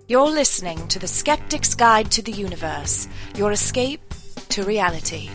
You're listening to The Skeptic's Guide to the Universe, your escape to reality.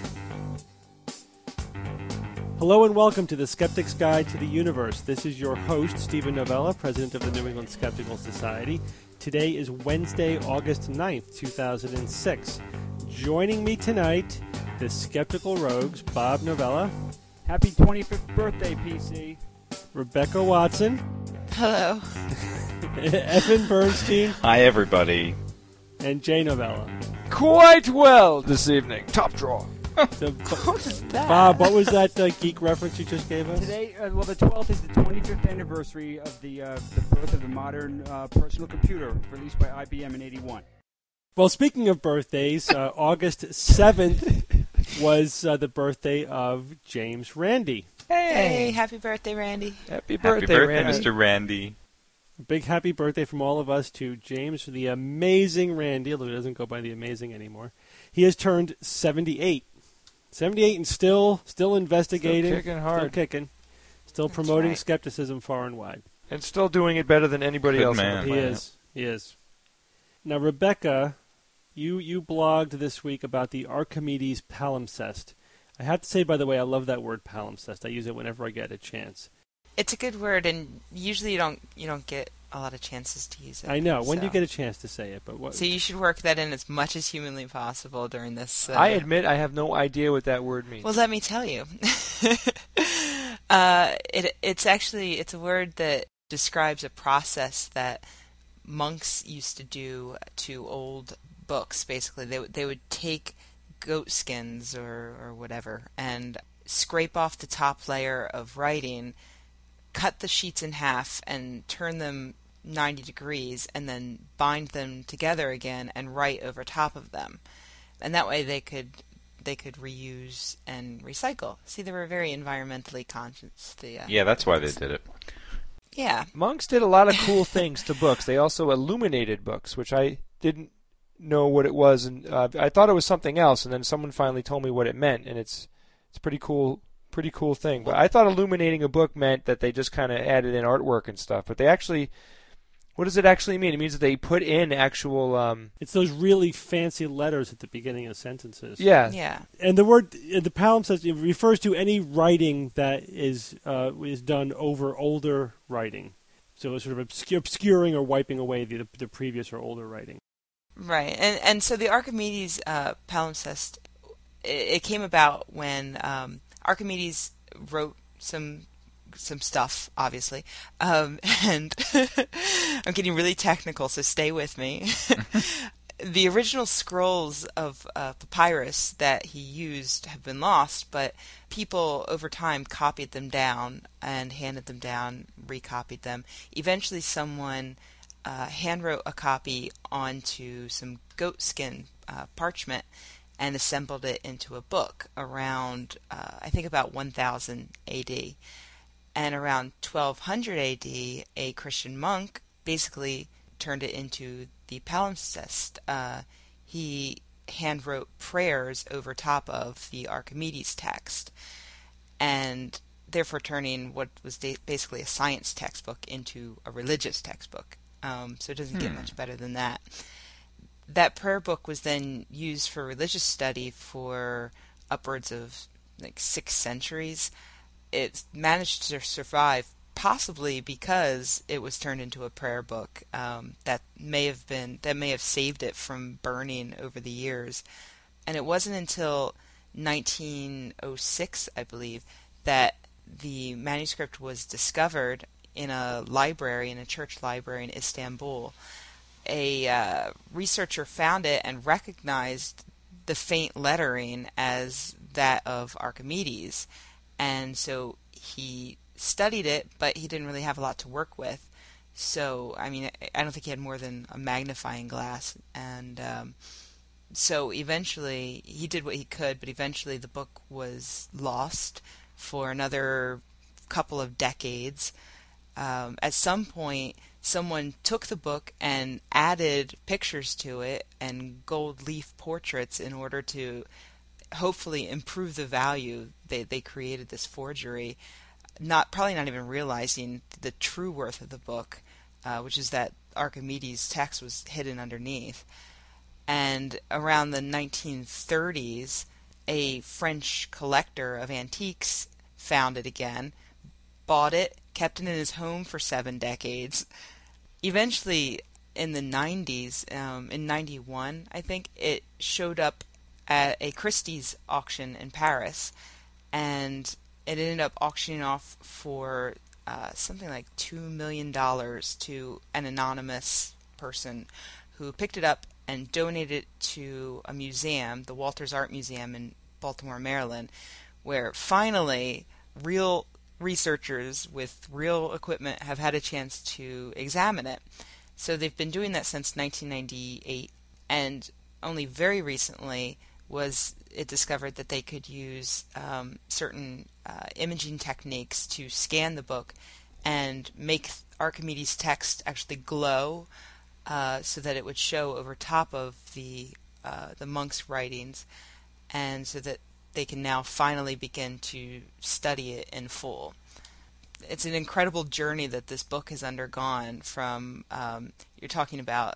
Hello and welcome to The Skeptic's Guide to the Universe. This is your host, Stephen Novella, president of the New England Skeptical Society. Today is Wednesday, August 9th, 2006. Joining me tonight, the Skeptical Rogues, Bob Novella. Happy 25th birthday, PC. Rebecca Watson. Hello. Evan Bernstein. Hi, everybody. And Jay Novella. Quite well this evening. Top drawer. So, What was that? Bob, what was that geek reference you just gave us? Today, the 12th is the 25th anniversary of the birth of the modern personal computer, released by IBM in '81. Well, speaking of birthdays, August 7th was the birthday of James Randi. Hey, happy birthday, Randy. Happy Happy birthday, Randy. Mr. Randy. A big happy birthday from all of us to James, the amazing Randy, although he doesn't go by the amazing anymore. He has turned 78. 78 and still investigating. Still kicking hard. Still kicking. Still That's promoting right. skepticism far and wide. And still doing it better than anybody Good else man. on the He planet. is. He is. Now, Rebecca, you blogged this week about the Archimedes palimpsest. I have to say, by the way, I love that word palimpsest. I use it whenever I get a chance. It's a good word, and usually you don't get a lot of chances to use it. I know. When do you so- get a chance to say it? But what? So you should work that in as much as humanly possible during this. I admit I have no idea what that word means. Well, let me tell you. It's a word that describes a process that monks used to do to old books. Basically, they would take goat skins or whatever and scrape off the top layer of writing, cut the sheets in half and turn them 90 degrees, and then bind them together again and write over top of them. And that way they could reuse and recycle. See, they were very environmentally conscious. Yeah, that's why they did it. Yeah. Monks did a lot of cool things to books. They also illuminated books, which I didn't know what it was, and I thought it was something else, and then someone finally told me what it meant, and it's pretty cool thing. But I thought illuminating a book meant that they just kind of added in artwork and stuff, but they actually, what does it actually mean? It means that they put in actual It's those really fancy letters at the beginning of sentences. yeah. Yeah. And the word, the palimpsest, it refers to any writing that is done over older writing. So it's sort of obscuring or wiping away the previous or older writing. Right. And so the Archimedes palimpsest, it came about when Archimedes wrote some stuff, obviously, and I'm getting really technical, so stay with me. The original scrolls of papyrus that he used have been lost, but people over time copied them down and handed them down, recopied them. Eventually someone handwrote a copy onto some goatskin parchment and assembled it into a book around, I think about 1000 AD. And around 1200 AD, a Christian monk basically turned it into the palimpsest. He handwrote prayers over top of the Archimedes text, and therefore turning what was basically a science textbook into a religious textbook. So it doesn't get much better than that. That prayer book was then used for religious study for upwards of 6 centuries. It managed to survive possibly because it was turned into a prayer book that may have saved it from burning over the years. And it wasn't until 1906, I believe, that the manuscript was discovered in a church library in Istanbul. A researcher found it and recognized the faint lettering as that of Archimedes, and so he studied it, but he didn't really have a lot to work with. So, I mean, I don't think he had more than a magnifying glass, and so eventually he did what he could, but eventually the book was lost for another couple of decades. At some point, someone took the book and added pictures to it and gold leaf portraits in order to hopefully improve the value. They created this forgery, probably not even realizing the true worth of the book. which is that Archimedes' text was hidden underneath. And around the 1930s, a French collector of antiques found it again, bought it, kept it in his home for 7 decades. Eventually, in the 90s, in 91, I think, it showed up at a Christie's auction in Paris, and it ended up auctioning off for something like $2 million to an anonymous person who picked it up and donated it to a museum, the Walters Art Museum in Baltimore, Maryland, where finally real researchers with real equipment have had a chance to examine it. So they've been doing that since 1998, and only very recently was it discovered that they could use certain imaging techniques to scan the book and make Archimedes' text actually glow, so that it would show over top of the monk's writings, and so that they can now finally begin to study it in full. It's an incredible journey that this book has undergone from, you're talking about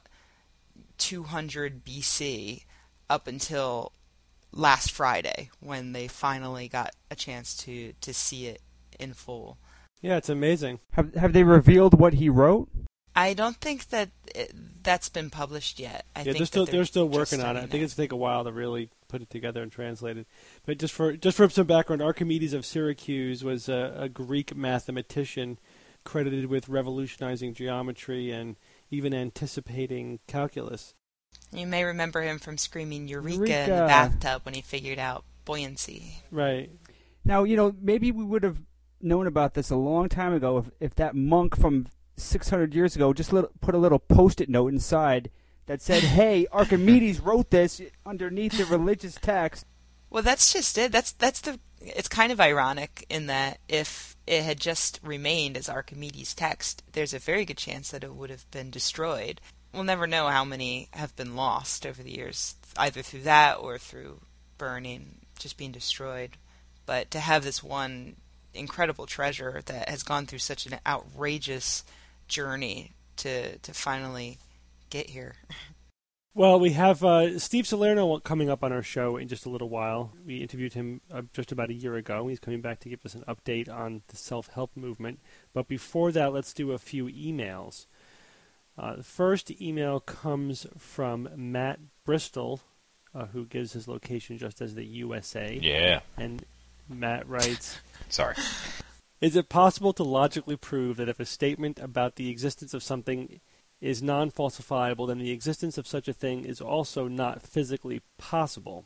200 BC up until last Friday, when they finally got a chance to see it in full. Yeah, it's amazing. Have they revealed what he wrote? I don't think that that's been published yet. I think they're still working on it. I think it's going to take a while to really put it together and translate it. But just for some background, Archimedes of Syracuse was a Greek mathematician credited with revolutionizing geometry and even anticipating calculus. You may remember him from screaming Eureka in the bathtub when he figured out buoyancy. Right. Now, maybe we would have known about this a long time ago if that monk from 600 years ago just put a little Post-it note inside that said, "Hey, Archimedes wrote this," underneath the religious text. Well, that's just it. It's kind of ironic in that if it had just remained as Archimedes' text, there's a very good chance that it would have been destroyed. We'll never know how many have been lost over the years, either through that or through burning, just being destroyed. But to have this one incredible treasure that has gone through such an outrageous journey to finally get here. Well, we have Steve Salerno coming up on our show in just a little while. We interviewed him just about a year ago. He's coming back to give us an update on the self-help movement. But before that, let's do a few emails. The first email comes from Matt Bristol, who gives his location just as the USA. Yeah. And Matt writes, Sorry. Is it possible to logically prove that if a statement about the existence of something is non-falsifiable, then the existence of such a thing is also not physically possible?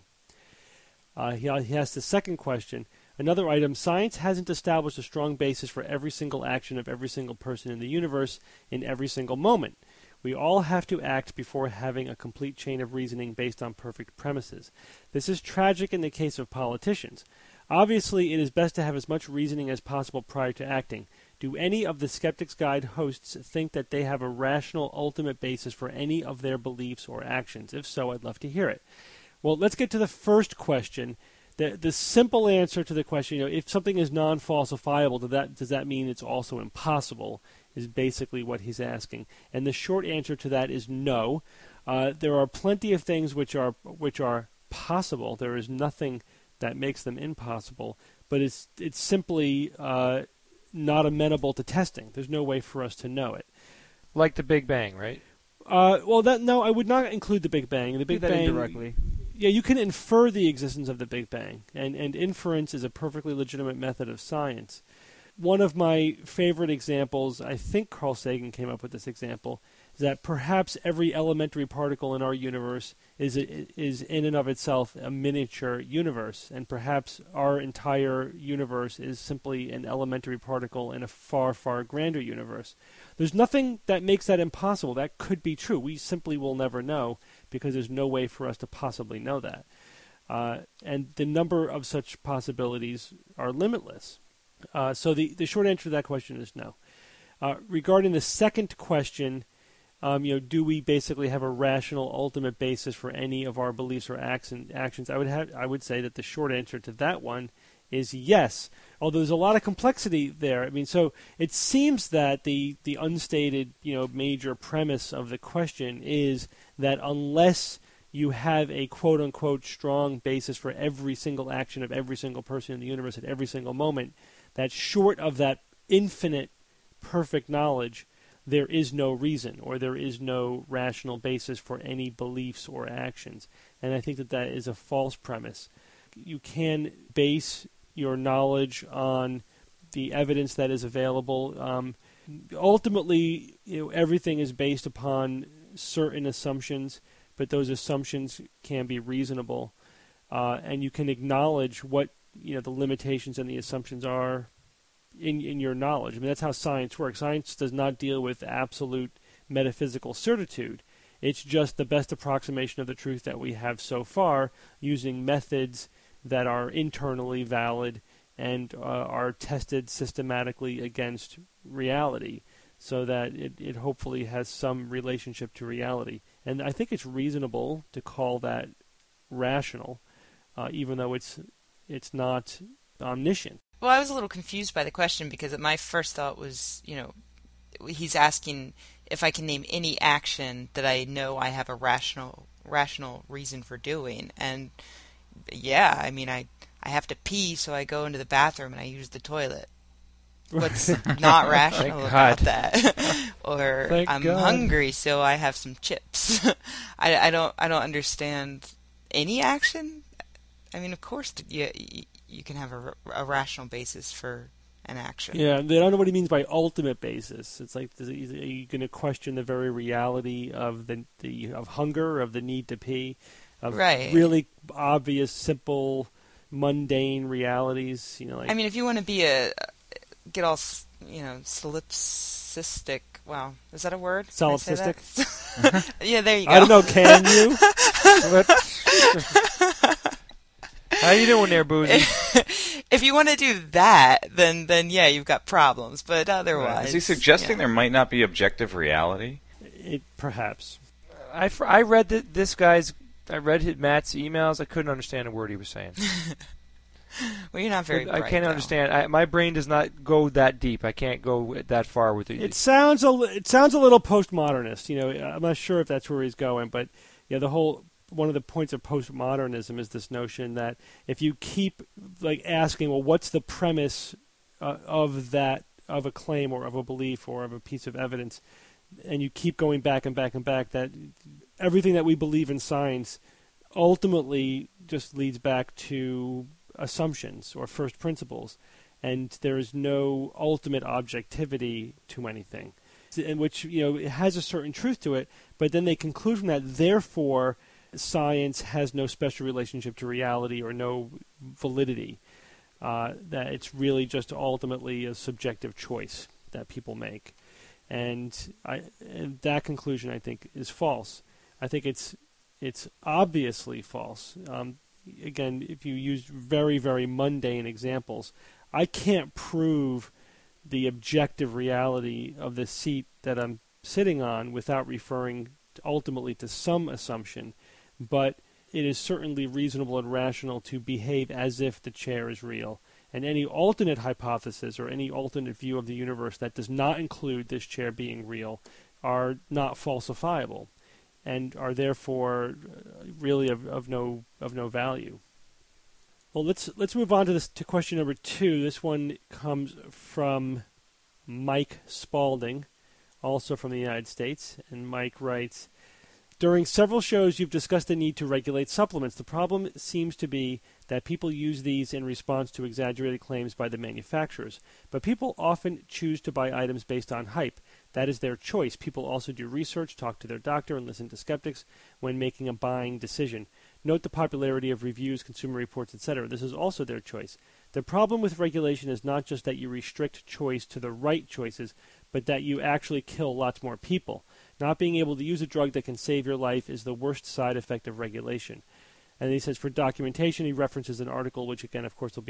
He has the second question. Another item, science hasn't established a strong basis for every single action of every single person in the universe in every single moment. We all have to act before having a complete chain of reasoning based on perfect premises. This is tragic in the case of politicians. Obviously, it is best to have as much reasoning as possible prior to acting. Do any of the Skeptic's Guide hosts think that they have a rational ultimate basis for any of their beliefs or actions? If so, I'd love to hear it. Well, let's get to the first question. The simple answer to the question, if something is non-falsifiable, does that mean it's also impossible, is basically what he's asking. And the short answer to that is no. There are plenty of things which are possible. There is nothing that makes them impossible, but it's simply not amenable to testing. There's no way for us to know it. Like the Big Bang, right? No, I would not include the Big Bang. The Big Bang indirectly. Yeah, you can infer the existence of the Big Bang, and inference is a perfectly legitimate method of science. One of my favorite examples, I think Carl Sagan came up with this example, is that perhaps every elementary particle in our universe is in and of itself a miniature universe, and perhaps our entire universe is simply an elementary particle in a far, far grander universe. There's nothing that makes that impossible. That could be true. We simply will never know because there's no way for us to possibly know that. And the number of such possibilities are limitless. So the short answer to that question is no. Regarding the second question, do we basically have a rational ultimate basis for any of our beliefs or actions? I would say that the short answer to that one is yes. Although there's a lot of complexity there. I mean, so it seems that the unstated, major premise of the question is that unless you have a quote-unquote strong basis for every single action of every single person in the universe at every single moment, that short of that infinite perfect knowledge, there is no reason or there is no rational basis for any beliefs or actions. And I think that is a false premise. You can base your knowledge on the evidence that is available. Ultimately, everything is based upon certain assumptions, but those assumptions can be reasonable, and you can acknowledge what the limitations and the assumptions are in your knowledge. I mean, that's how science works. Science does not deal with absolute metaphysical certitude. It's just the best approximation of the truth that we have so far, using methods that are internally valid and are tested systematically against reality, so that it hopefully has some relationship to reality. And I think it's reasonable to call that rational, even though it's not omniscient. Well, I was a little confused by the question because my first thought was, he's asking if I can name any action that I know I have a rational reason for doing. And yeah, I mean, I have to pee, so I go into the bathroom and I use the toilet. What's not rational about that? Or I'm hungry, so I have some chips. I don't understand any action. I mean, of course, you can have a rational basis for an action. Yeah, they don't know what he means by ultimate basis. It's like, are you going to question the very reality of of hunger, of the need to pee, of really obvious, simple, mundane realities? I mean, if you want to be get all solipsistic. Wow, is that a word? Solipsistic. Yeah, there you go. I don't know. Can you? How you doing there, Boozy? If you want to do that, then yeah, you've got problems. But otherwise, is he suggesting there might not be objective reality? Perhaps. I read Matt's emails. I couldn't understand a word he was saying. Well, you're not very bright, I can't understand. My brain does not go that deep. I can't go that far with it. It sounds a little postmodernist. I'm not sure if that's where he's going, but one of the points of postmodernism is this notion that if you keep asking, well, what's the premise of a claim or of a belief or of a piece of evidence, and you keep going back and back and back, that everything that we believe in science ultimately just leads back to assumptions or first principles, and there is no ultimate objectivity to anything, in which it has a certain truth to it, but then they conclude from that, therefore science has no special relationship to reality or no validity, that it's really just ultimately a subjective choice that people make. And that conclusion, I think, is false. I think it's obviously false. Again, if you use very, very mundane examples, I can't prove the objective reality of the seat that I'm sitting on without referring ultimately to some assumption, but it is certainly reasonable and rational to behave as if the chair is real. And any alternate hypothesis or any alternate view of the universe that does not include this chair being real are not falsifiable, and are therefore really of no value. Well, let's move on to question number 2. This one comes from Mike Spalding, also from the United States, and Mike writes, during several shows you've discussed the need to regulate supplements. The problem seems to be that people use these in response to exaggerated claims by the manufacturers. But people often choose to buy items based on hype. That is their choice. People also do research, talk to their doctor, and listen to skeptics when making a buying decision. Note the popularity of reviews, consumer reports, etc. This is also their choice. The problem with regulation is not just that you restrict choice to the right choices, but that you actually kill lots more people. Not being able to use a drug that can save your life is the worst side effect of regulation. And he says for documentation, he references an article, which again, of course, will be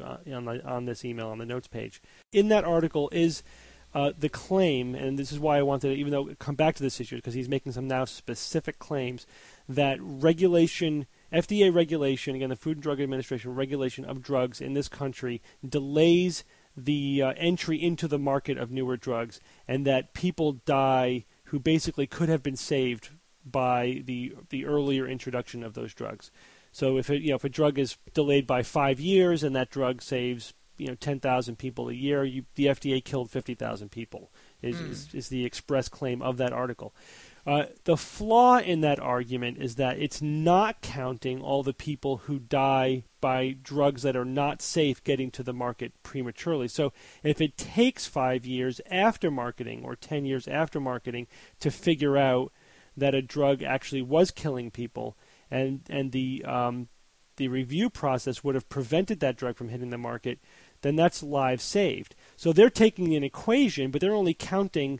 on this email on the notes page. In that article is the claim, and this is why I wanted to, come back to this issue, because he's making some now specific claims that regulation FDA regulation, again, the Food and Drug Administration regulation of drugs in this country delays the entry into the market of newer drugs, and that people die who basically could have been saved by the earlier introduction of those drugs. So if a drug is delayed by 5 years and that drug saves 10,000 people a year, the FDA killed 50,000 people is the express claim of that article. The flaw in that argument is that it's not counting all the people who die by drugs that are not safe getting to the market prematurely. So if it takes 5 years after marketing or 10 years after marketing to figure out that a drug actually was killing people, and the review process would have prevented that drug from hitting the market, then that's lives saved. So they're taking an equation, but they're only counting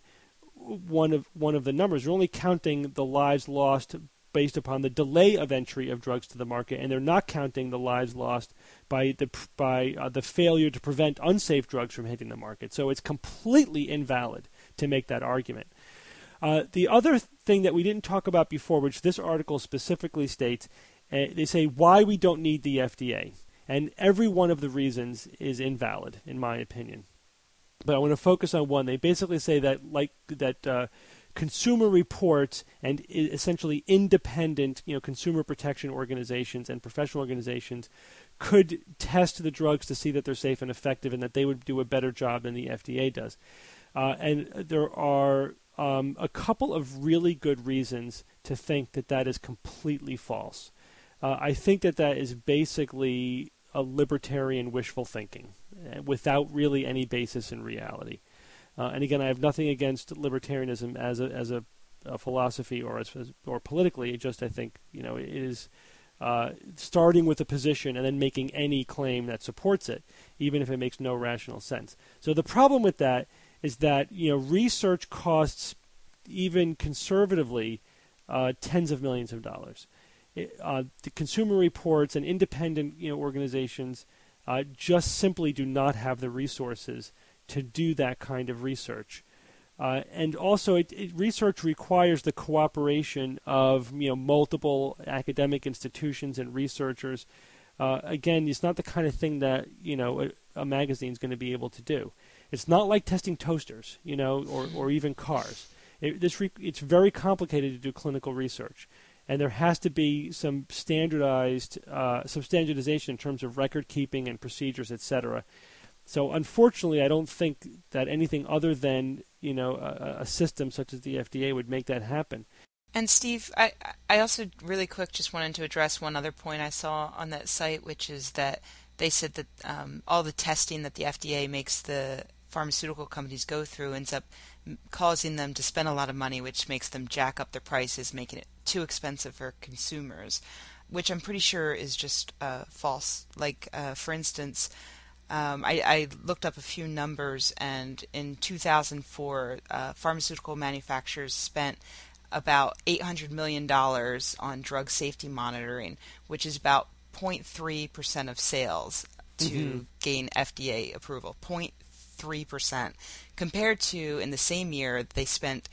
one of the numbers. They're only counting the lives lost based upon the delay of entry of drugs to the market, and they're not counting the lives lost by the failure to prevent unsafe drugs from hitting the market. So it's completely invalid to make that argument. The other thing that we didn't talk about before, which this article specifically states, they say why we don't need the FDA. And every one of the reasons is invalid, in my opinion. But I want to focus on one. They basically say that Consumer Reports and essentially independent, consumer protection organizations and professional organizations could test the drugs to see that they're safe and effective, and that they would do a better job than the FDA does. And there are a couple of really good reasons to think that is completely false. I think that is basically a libertarian wishful thinking without really any basis in reality. And again, I have nothing against libertarianism as a philosophy or politically. It just, I think, it is starting with a position and then making any claim that supports it, even if it makes no rational sense. So the problem with that is that research costs, even conservatively, tens of millions of dollars. The Consumer Reports and independent organizations just simply do not have the resources to do that kind of research. And also, research requires the cooperation of multiple academic institutions and researchers. Again, it's not the kind of thing that a magazine is going to be able to do. It's not like testing toasters, or even cars. It's very complicated to do clinical research. And there has to be some standardization in terms of record keeping and procedures, etc. So unfortunately, I don't think that anything other than a system such as the FDA would make that happen. And Steve, I also really quick just wanted to address one other point I saw on that site, which is that they said that all the testing that the FDA makes the pharmaceutical companies go through ends up causing them to spend a lot of money, which makes them jack up their prices, making it too expensive for consumers, which I'm pretty sure is just false. Like, for instance, I looked up a few numbers, and in 2004, pharmaceutical manufacturers spent about $800 million on drug safety monitoring, which is about 0.3% of sales to gain FDA approval. 0.3%, compared to in the same year they spent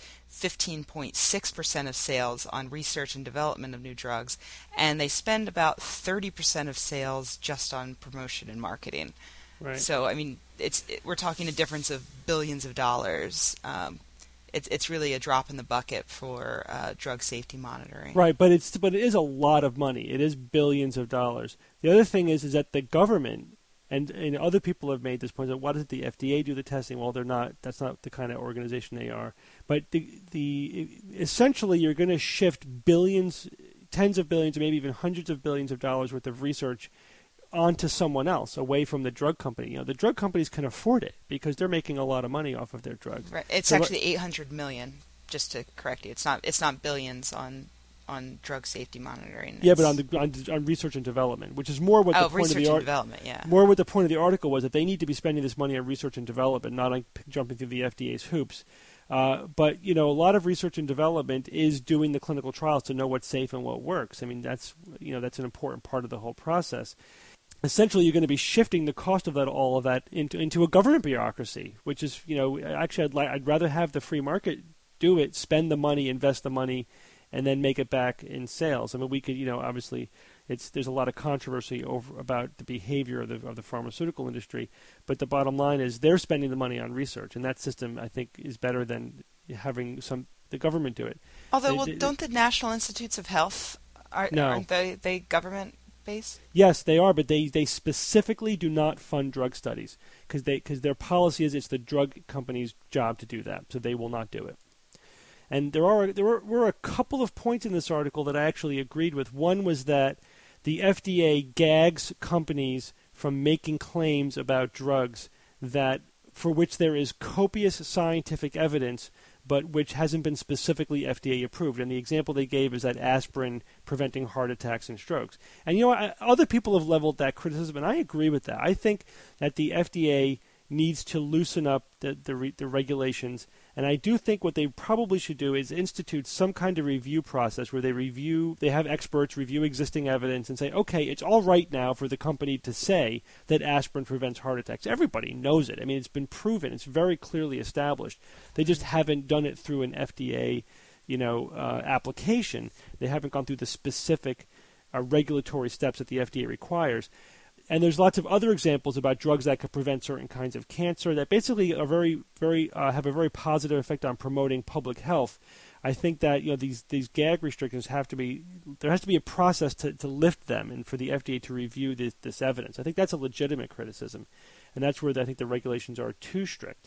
15.6% of sales on research and development of new drugs, and they spend about 30% of sales just on promotion and marketing. Right. So, I mean, we're talking a difference of billions of dollars. It's really a drop in the bucket for drug safety monitoring. Right, but it is a lot of money. It is billions of dollars. The other thing is that the government and other people have made this point that why doesn't the FDA do the testing? Well, they're not. That's not the kind of organization they are. But essentially, you're going to shift billions, tens of billions, or maybe even hundreds of billions of dollars worth of research onto someone else, away from the drug company. The drug companies can afford it because they're making a lot of money off of their drugs. Right. It's actually $800 million. Just to correct you, it's not billions on drug safety monitoring. Yeah, but on research and development, which is more what the point of the development. Yeah. More what the point of the article was, that they need to be spending this money on research and development, not on jumping through the FDA's hoops. But a lot of research and development is doing the clinical trials to know what's safe and what works. I mean, that's an important part of the whole process. Essentially, you're going to be shifting the cost of all of that into a government bureaucracy, which is, actually, I'd rather have the free market do it, spend the money, invest the money, and then make it back in sales. I mean, we could, obviously, there's a lot of controversy about the behavior of the pharmaceutical industry, but the bottom line is they're spending the money on research, and that system, I think, is better than having the government do it. Although, don't the National Institutes of Health, aren't they government based? Yes, they are, but they specifically do not fund drug studies because their policy is it's the drug company's job to do that, so they will not do it. And there were a couple of points in this article that I actually agreed with. One was that the FDA gags companies from making claims about drugs for which there is copious scientific evidence, but which hasn't been specifically FDA approved. And the example they gave is that aspirin preventing heart attacks and strokes. And other people have leveled that criticism, and I agree with that. I think that the FDA needs to loosen up the regulations, and I do think what they probably should do is institute some kind of review process where they have experts review existing evidence and say, okay, it's all right now for the company to say that aspirin prevents heart attacks. Everybody knows it. I mean, it's been proven. It's very clearly established. They just haven't done it through an FDA, application. They haven't gone through the specific regulatory steps that the FDA requires. And there's lots of other examples about drugs that could prevent certain kinds of cancer that basically are have a very positive effect on promoting public health. I think that these gag restrictions there has to be a process to lift them and for the FDA to review this evidence. I think that's a legitimate criticism, and that's where I think the regulations are too strict.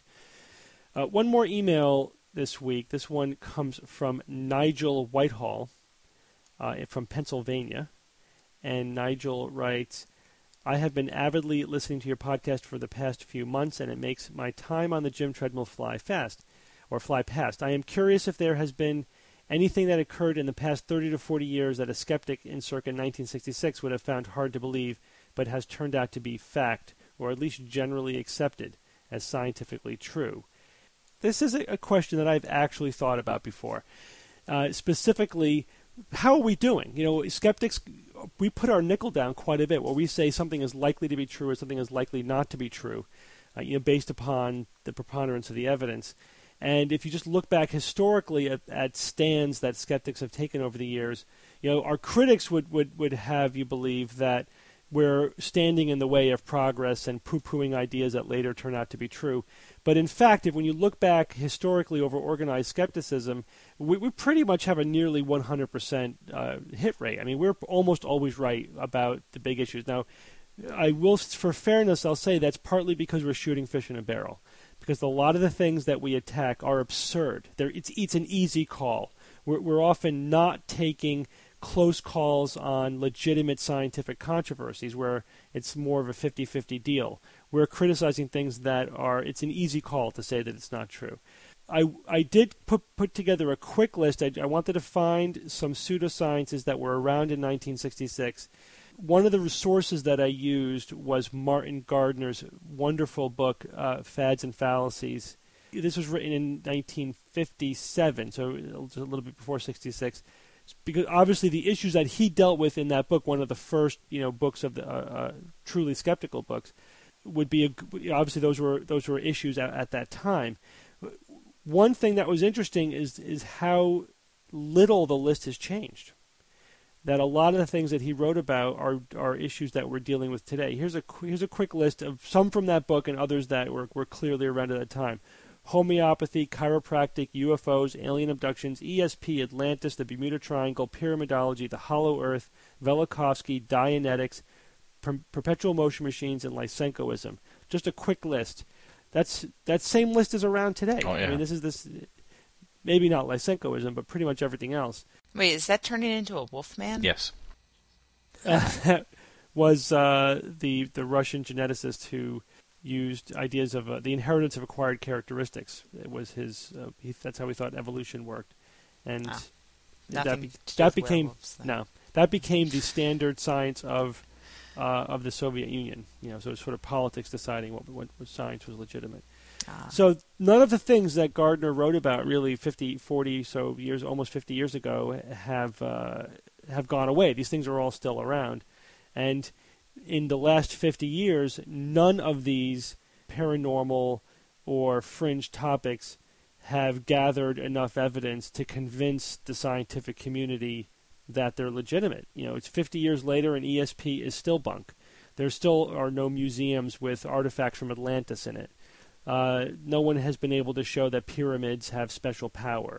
One more email this week. This one comes from Nigel Whitehall from Pennsylvania, and Nigel writes, I have been avidly listening to your podcast for the past few months, and it makes my time on the gym treadmill fly past. I am curious if there has been anything that occurred in the past 30 to 40 years that a skeptic in circa 1966 would have found hard to believe, but has turned out to be fact, or at least generally accepted as scientifically true. This is a question that I've actually thought about before. Specifically, how are we doing? Skeptics, we put our nickel down quite a bit where we say something is likely to be true or something is likely not to be true, based upon the preponderance of the evidence. And if you just look back historically at stands that skeptics have taken over the years, our critics would have you believe that we're standing in the way of progress and poo-pooing ideas that later turn out to be true. But in fact, when you look back historically over organized skepticism, we pretty much have a nearly 100% hit rate. I mean, we're almost always right about the big issues. Now, for fairness, I'll say that's partly because we're shooting fish in a barrel, because a lot of the things that we attack are absurd. It's an easy call. We're often not taking close calls on legitimate scientific controversies where it's more of a 50-50 deal. We're criticizing things that it's an easy call to say that it's not true. I did put together a quick list. I wanted to find some pseudosciences that were around in 1966. One of the resources that I used was Martin Gardner's wonderful book, Fads and Fallacies. This was written in 1957, so a little bit before 66. Because obviously the issues that he dealt with in that book, one of the first books of the truly skeptical books, would be obviously those were issues at that time. One thing that was interesting is how little the list has changed. That a lot of the things that he wrote about are issues that we're dealing with today. Here's a quick list of some from that book and others that were clearly around at that time. Homeopathy, chiropractic, UFOs, alien abductions, ESP, Atlantis, the Bermuda Triangle, pyramidology, the Hollow Earth, Velikovsky, Dianetics, perpetual motion machines, and Lysenkoism. Just a quick list. That same list is around today. Oh, yeah. I mean, this maybe not Lysenkoism, but pretty much everything else. Wait, is that turning into a Wolfman? Yes. That was the Russian geneticist who used ideas of the inheritance of acquired characteristics. It was his. That's how he thought evolution worked, and that became the standard science of the Soviet Union. So it's sort of politics deciding what science was legitimate. So none of the things that Gardner wrote about really 40 so years, almost 50 years ago, have gone away. These things are all still around, and in the last 50 years, none of these paranormal or fringe topics have gathered enough evidence to convince the scientific community that they're legitimate. It's 50 years later and ESP is still bunk. There still are no museums with artifacts from Atlantis in it. No one has been able to show that pyramids have special power.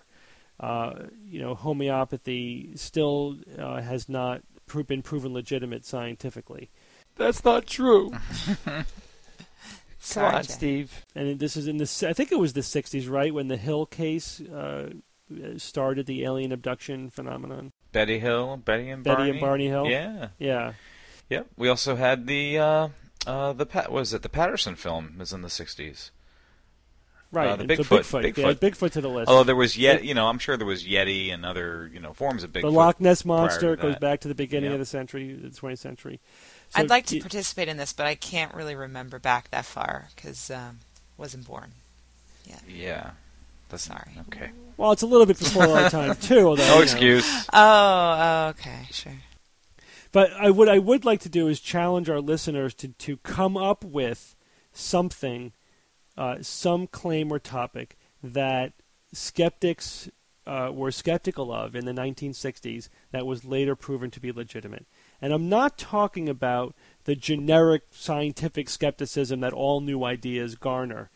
Homeopathy still has not been proven legitimate scientifically. That's not true. Sorry, Come on, Jay. Steve. And this is I think it was the 60s, right, when the Hill case started the alien abduction phenomenon. Betty and Barney Hill? Yeah. Yeah. Yep. We also had the Patterson film was in the 60s. Right. The and Bigfoot. So Bigfoot to the list. Although there was I'm sure there was Yeti and other, forms of Bigfoot. The Loch Ness Monster prior to goes that. back to the beginning Yep. of the 20th century. So I'd like to participate in this, but I can't really remember back that far because wasn't born. Yeah. That's Sorry. Okay. Well, it's a little bit before our time too. Although, No excuse. Oh, okay, sure. But I would like to do is challenge our listeners to come up with something, some claim or topic that skeptics were skeptical of in the 1960s that was later proven to be legitimate. And I'm not talking about the generic scientific skepticism that all new ideas garner.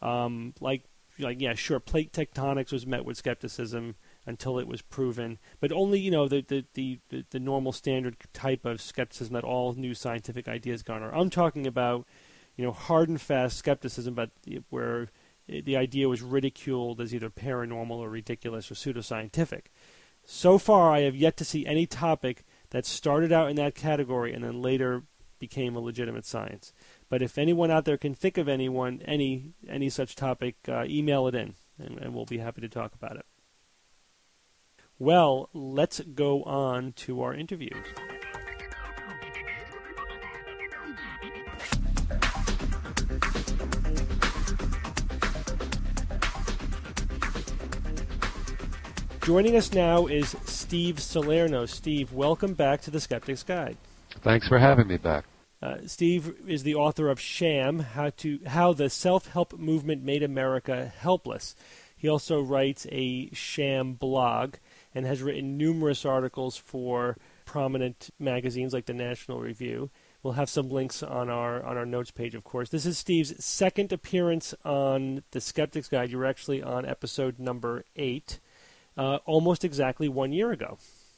Plate tectonics was met with skepticism until it was proven, but only the normal standard type of skepticism that all new scientific ideas garner. I'm talking about hard and fast skepticism, but where the idea was ridiculed as either paranormal or ridiculous or pseudoscientific. So far, I have yet to see any topic that started out in that category and then later became a legitimate science. But if anyone out there can think of any such topic, email it in, and we'll be happy to talk about it. Well, let's go on to our interviews. Joining us now is Steve Salerno. Steve, welcome back to the Skeptic's Guide. Thanks for having me back. Steve is the author of Sham, How the Self-Help Movement Made America Helpless. He also writes a sham blog and has written numerous articles for prominent magazines like the National Review. We'll have some links on our notes page, of course. This is Steve's second appearance on the Skeptic's Guide. You were actually on episode number 8, almost exactly 1 year ago.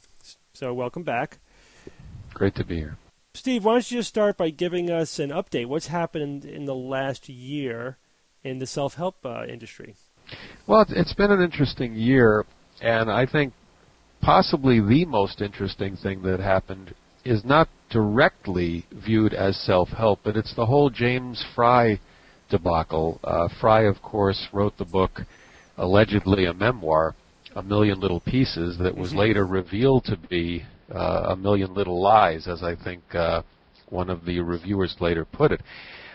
So welcome back. Great to be here. Steve, why don't you just start by giving us an update? What's happened in the last year in the self-help industry? Well, it's been an interesting year, and I think possibly the most interesting thing that happened is not directly viewed as self-help, but it's the whole James Frey debacle. Frey, of course, wrote the book, allegedly a memoir, A Million Little Pieces, that was later revealed to be A Million Little Lies, as I think one of the reviewers later put it.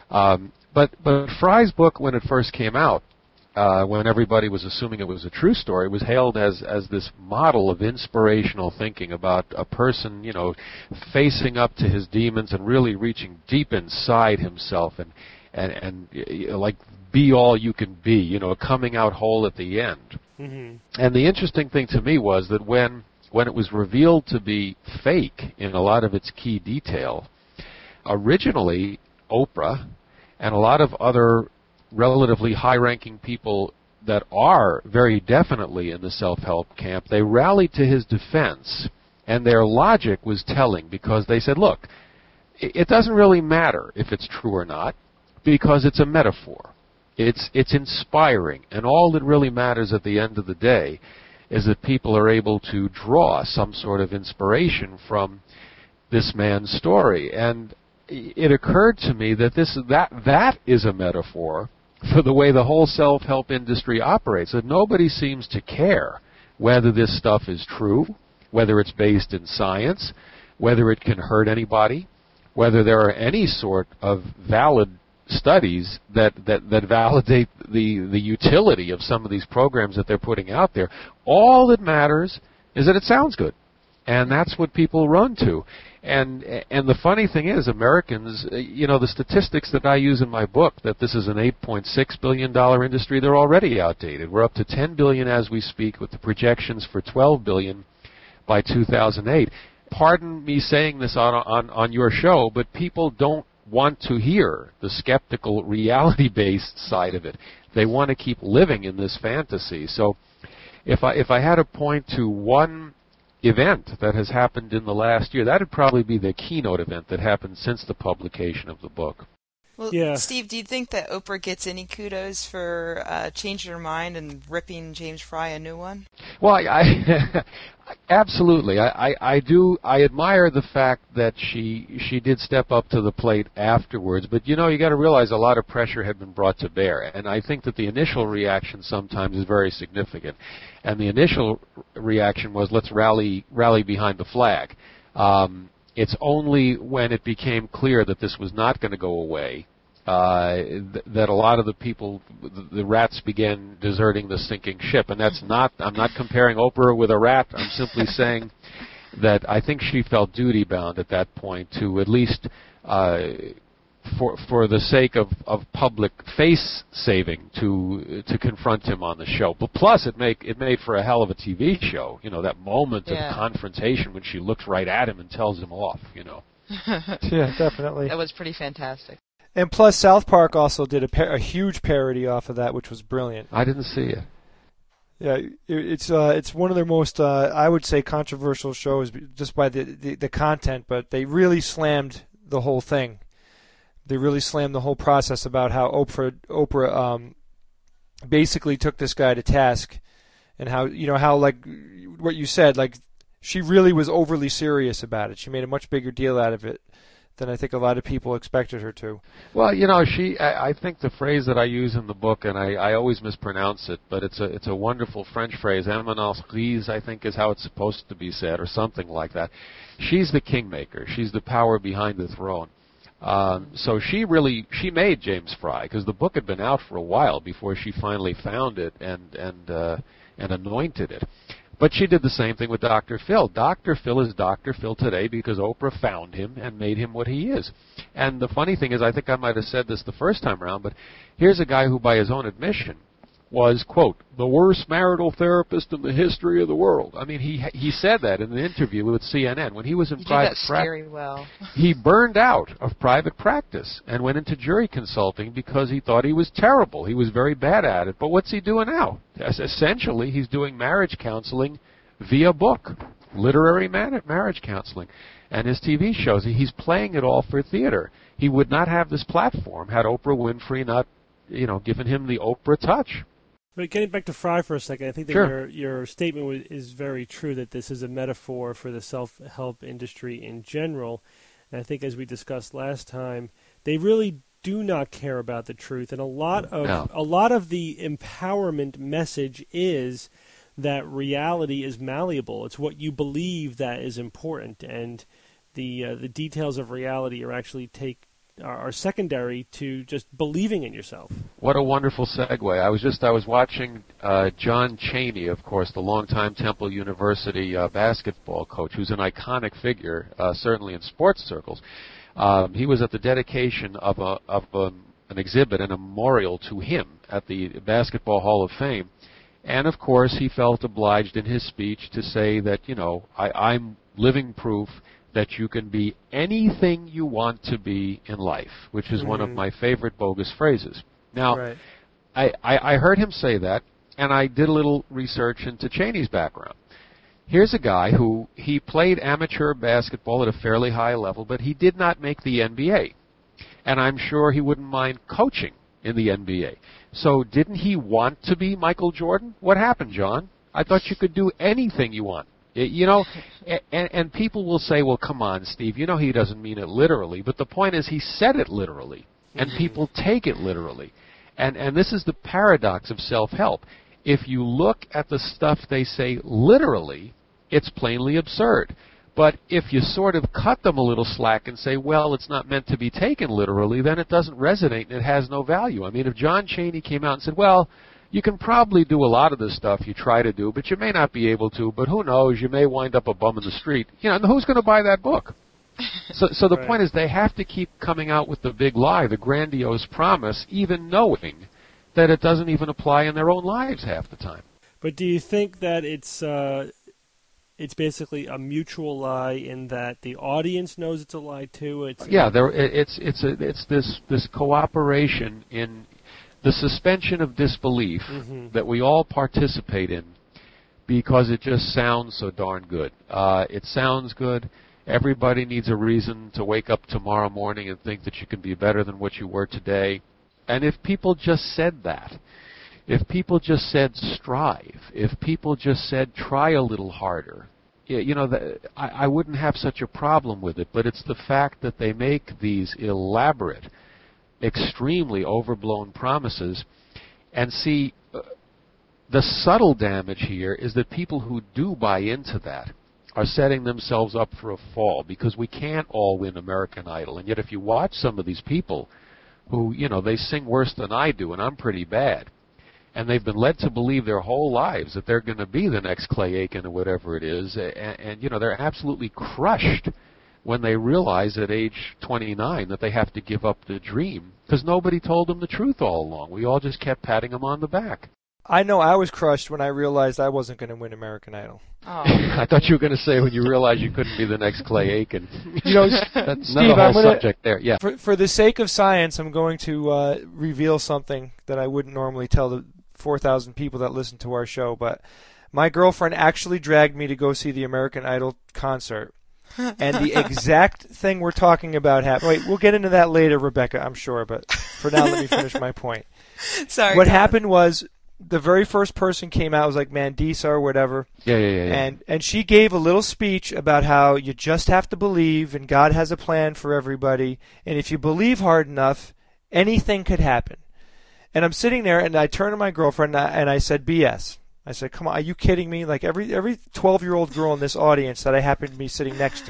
But Frey's book, when it first came out, when everybody was assuming it was a true story, was hailed as this model of inspirational thinking about a person, facing up to his demons and really reaching deep inside himself and like be all you can be, coming out whole at the end. Mm-hmm. And the interesting thing to me was that when it was revealed to be fake in a lot of its key detail, originally Oprah and a lot of other relatively high-ranking people that are very definitely in the self-help camp, they rallied to his defense, and their logic was telling because they said, look, it doesn't really matter if it's true or not because it's a metaphor. It's inspiring, and all that really matters at the end of the day is that people are able to draw some sort of inspiration from this man's story. And it occurred to me that that is a metaphor for the way the whole self-help industry operates, that nobody seems to care whether this stuff is true, whether it's based in science, whether it can hurt anybody, whether there are any sort of valid studies that validate the utility of some of these programs that they're putting out there. All that matters is that it sounds good. And that's what people run to. And the funny thing is, Americans, the statistics that I use in my book, that this is an $8.6 billion industry, they're already outdated. We're up to $10 billion as we speak, with the projections for $12 billion by 2008. Pardon me saying this on your show, but people don't want to hear the skeptical, reality-based side of it. They want to keep living in this fantasy. So if I had to point to one event that has happened in the last year, that would probably be the keynote event that happened since the publication of the book. Well, Yeah. Steve, do you think that Oprah gets any kudos for changing her mind and ripping James Frey a new one? Well, I absolutely. I do. I admire the fact that she did step up to the plate afterwards. But you got to realize a lot of pressure had been brought to bear, and I think that the initial reaction sometimes is very significant. And the initial reaction was, let's rally behind the flag. It's only when it became clear that this was not going to go away that a lot of the people, the rats, began deserting the sinking ship. And I'm not comparing Oprah with a rat. I'm simply saying that I think she felt duty-bound at that point to at least, for the sake of public face saving, to confront him on the show. But plus, it made for a hell of a TV show. That moment of confrontation when she looks right at him and tells him off. Yeah, definitely. That was pretty fantastic. And plus, South Park also did a huge parody off of that, which was brilliant. I didn't see it. Yeah, it's one of their most, I would say, controversial shows just by the content, but they really slammed the whole thing. They really slammed the whole process about how Oprah basically took this guy to task, and how like what you said, like she really was overly serious about it. She made a much bigger deal out of it than I think a lot of people expected her to. Well, I think the phrase that I use in the book, and I always mispronounce it, but it's a wonderful French phrase, éminence grise, I think is how it's supposed to be said, or something like that. She's the kingmaker. She's the power behind the throne. So she made James Frey, because the book had been out for a while before she finally found it and anointed it. But she did the same thing with Dr. Phil. Dr. Phil is Dr. Phil today because Oprah found him and made him what he is. And the funny thing is, I think I might have said this the first time around, but here's a guy who, by his own admission, was, quote, the worst marital therapist in the history of the world. I mean, he said that in an interview with CNN. When he was in private practice, well. He burned out of private practice and went into jury consulting because he thought he was terrible. He was very bad at it. But what's he doing now? Essentially, he's doing marriage counseling via book, literary marriage counseling. And his TV shows, he's playing it all for theater. He would not have this platform had Oprah Winfrey not, given him the Oprah touch. But getting back to Frey for a second, I think that Sure. your statement is very true, that this is a metaphor for the self-help industry in general. And I think, as we discussed last time, they really do not care about the truth. And a lot of the empowerment message is that reality is malleable. It's what you believe that is important, and the details of reality are secondary to just believing in yourself. What a wonderful segue. I was watching John Chaney, of course, the longtime Temple University basketball coach, who's an iconic figure, certainly in sports circles. He was at the dedication of an exhibit, a memorial to him at the Basketball Hall of Fame. And, of course, he felt obliged in his speech to say that, I'm living proof that you can be anything you want to be in life, which is one of my favorite bogus phrases. Now, Right. I heard him say that, and I did a little research into Chaney's background. Here's a guy who, he played amateur basketball at a fairly high level, but he did not make the NBA. And I'm sure he wouldn't mind coaching in the NBA. So didn't he want to be Michael Jordan? What happened, John? I thought you could do anything you want. And people will say, well, come on, Steve, he doesn't mean it literally. But the point is, he said it literally, and people take it literally. And this is the paradox of self-help. If you look at the stuff they say literally, it's plainly absurd. But if you sort of cut them a little slack and say, well, it's not meant to be taken literally, then it doesn't resonate and it has no value. I mean, if John Chaney came out and said, well, you can probably do a lot of the stuff you try to do, but you may not be able to, but who knows, you may wind up a bum in the street. And who's going to buy that book? So the point is, they have to keep coming out with the big lie, the grandiose promise, even knowing that it doesn't even apply in their own lives half the time. But do you think that it's it's basically a mutual lie in that the audience knows it's a lie too. It's this cooperation in the suspension of disbelief that we all participate in because it just sounds so darn good. It sounds good. Everybody needs a reason to wake up tomorrow morning and think that you can be better than what you were today. And if people just said that, if people just said strive, if people just said try a little harder, I wouldn't have such a problem with it. But it's the fact that they make these elaborate, extremely overblown promises. And see, the subtle damage here is that people who do buy into that are setting themselves up for a fall, because we can't all win American Idol. And yet if you watch some of these people who, they sing worse than I do, and I'm pretty bad, and they've been led to believe their whole lives that they're going to be the next Clay Aiken or whatever it is, and they're absolutely crushed when they realize at age 29 that they have to give up the dream, because nobody told them the truth all along. We all just kept patting them on the back. I know I was crushed when I realized I wasn't going to win American Idol. Oh. I thought you were going to say when you realized you couldn't be the next Clay Aiken. That's Steve, another whole subject there. Yeah. For the sake of science, I'm going to reveal something that I wouldn't normally tell the 4,000 people that listen to our show, but my girlfriend actually dragged me to go see the American Idol concert. And the exact thing we're talking about happened. Wait, we'll get into that later, Rebecca, I'm sure, but for now let me finish my point. Sorry. What happened was, the very first person came out was like Mandisa or whatever. Yeah. And she gave a little speech about how you just have to believe and God has a plan for everybody. And if you believe hard enough, anything could happen. And I'm sitting there and I turned to my girlfriend and I said, BS. I said, come on, are you kidding me? Like every 12-year-old girl in this audience that I happen to be sitting next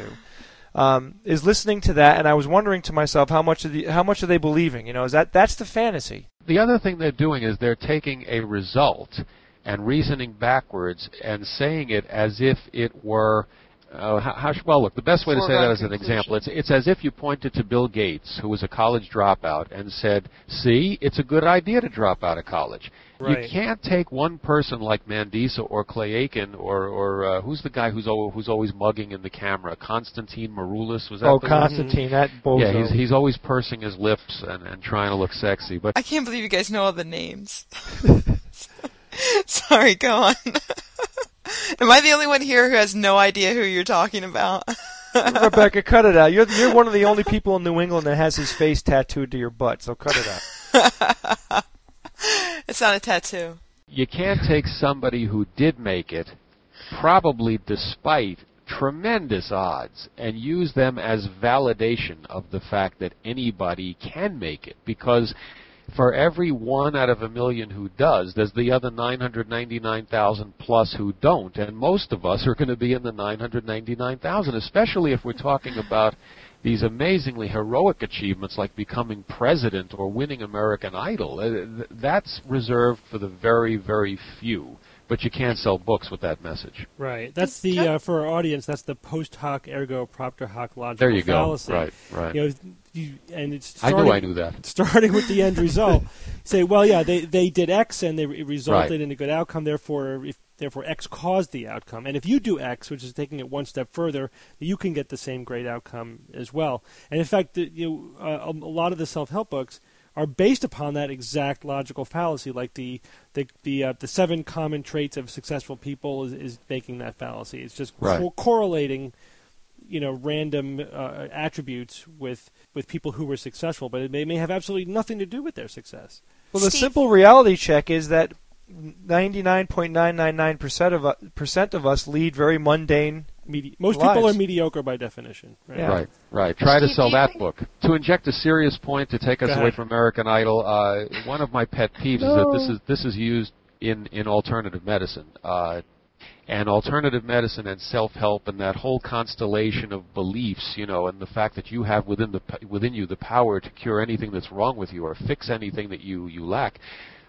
to is listening to that. And I was wondering to myself, how much are they believing? That's the fantasy. The other thing they're doing is they're taking a result and reasoning backwards and saying it as if it were, look, the best way to say that as an example, it's as if you pointed to Bill Gates, who was a college dropout, and said, see, it's a good idea to drop out of college. Right. You can't take one person like Mandisa or Clay Aiken or who's the guy who's always mugging in the camera? Konstantin Maroulis, was that? Oh, Konstantin, that bozo. Yeah, he's always pursing his lips and trying to look sexy. But I can't believe you guys know all the names. Sorry, go on. Am I the only one here who has no idea who you're talking about? Rebecca, cut it out. You're one of the only people in New England that has his face tattooed to your butt, so cut it out. It's not a tattoo. You can't take somebody who did make it, probably despite tremendous odds, and use them as validation of the fact that anybody can make it, because for every 1 out of a million who does, there's the other 999,000 plus who don't, and most of us are going to be in the 999,000, especially if we're talking about these amazingly heroic achievements like becoming president or winning American Idol. That's reserved for the very, very few. But you can't sell books with that message. Right. That's the for our audience. That's the post hoc ergo propter hoc logical there you fallacy. Go. Right. And it's I knew I knew that. Starting with the end result, say, well, yeah, they did X and it resulted in a good outcome. Therefore, X caused the outcome. And if you do X, which is taking it one step further, you can get the same great outcome as well. And in fact, a lot of the self-help books are based upon that exact logical fallacy, like the 7 common traits of successful people is making that fallacy. It's just correlating, random attributes with people who were successful, but it may have absolutely nothing to do with their success. Well, the simple reality check is that 99.999% of us lead very mundane most lives. people are mediocre by definition. Right? Yeah. Right. Try to sell that book. To inject a serious point to take us away from American Idol, one of my pet peeves is that this is used in alternative medicine. And alternative medicine and self-help and that whole constellation of beliefs, and the fact that you have within you the power to cure anything that's wrong with you or fix anything that you lack,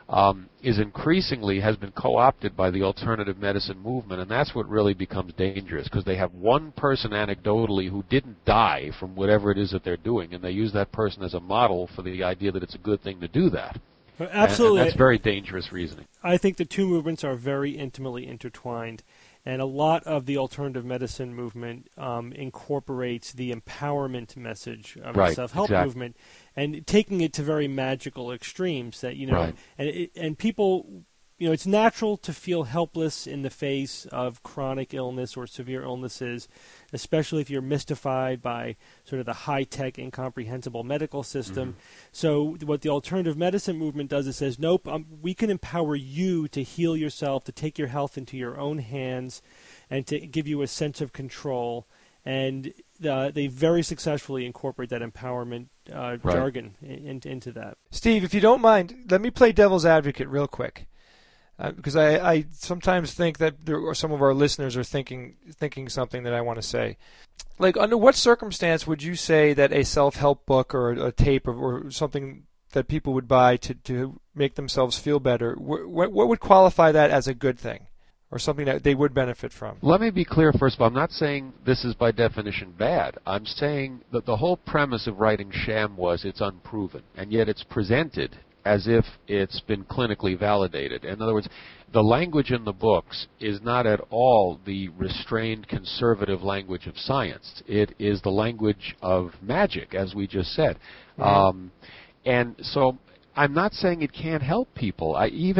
has been co-opted by the alternative medicine movement, and that's what really becomes dangerous, because they have one person anecdotally who didn't die from whatever it is that they're doing, and they use that person as a model for the idea that it's a good thing to do that. Absolutely. And that's very dangerous reasoning. I think the two movements are very intimately intertwined. And a lot of the alternative medicine movement incorporates the empowerment message of the self-help movement, and taking it to very magical extremes. That and people, it's natural to feel helpless in the face of chronic illness or severe illnesses, especially if you're mystified by sort of the high-tech, incomprehensible medical system. So what the alternative medicine movement does is says, nope, we can empower you to heal yourself, to take your health into your own hands, and to give you a sense of control. And they very successfully incorporate that empowerment jargon into that. Steve, if you don't mind, let me play devil's advocate real quick. Because I sometimes think that some of our listeners are thinking something that I want to say. Like, under what circumstance would you say that a self-help book or a tape or something that people would buy to make themselves feel better, what would qualify that as a good thing or something that they would benefit from? Let me be clear, first of all. I'm not saying this is by definition bad. I'm saying that the whole premise of writing Sham was it's unproven, and yet it's presented as if it's been clinically validated. In other words, the language in the books is not at all the restrained conservative language of science. It is the language of magic, as we just said. And so I'm not saying it can't help people.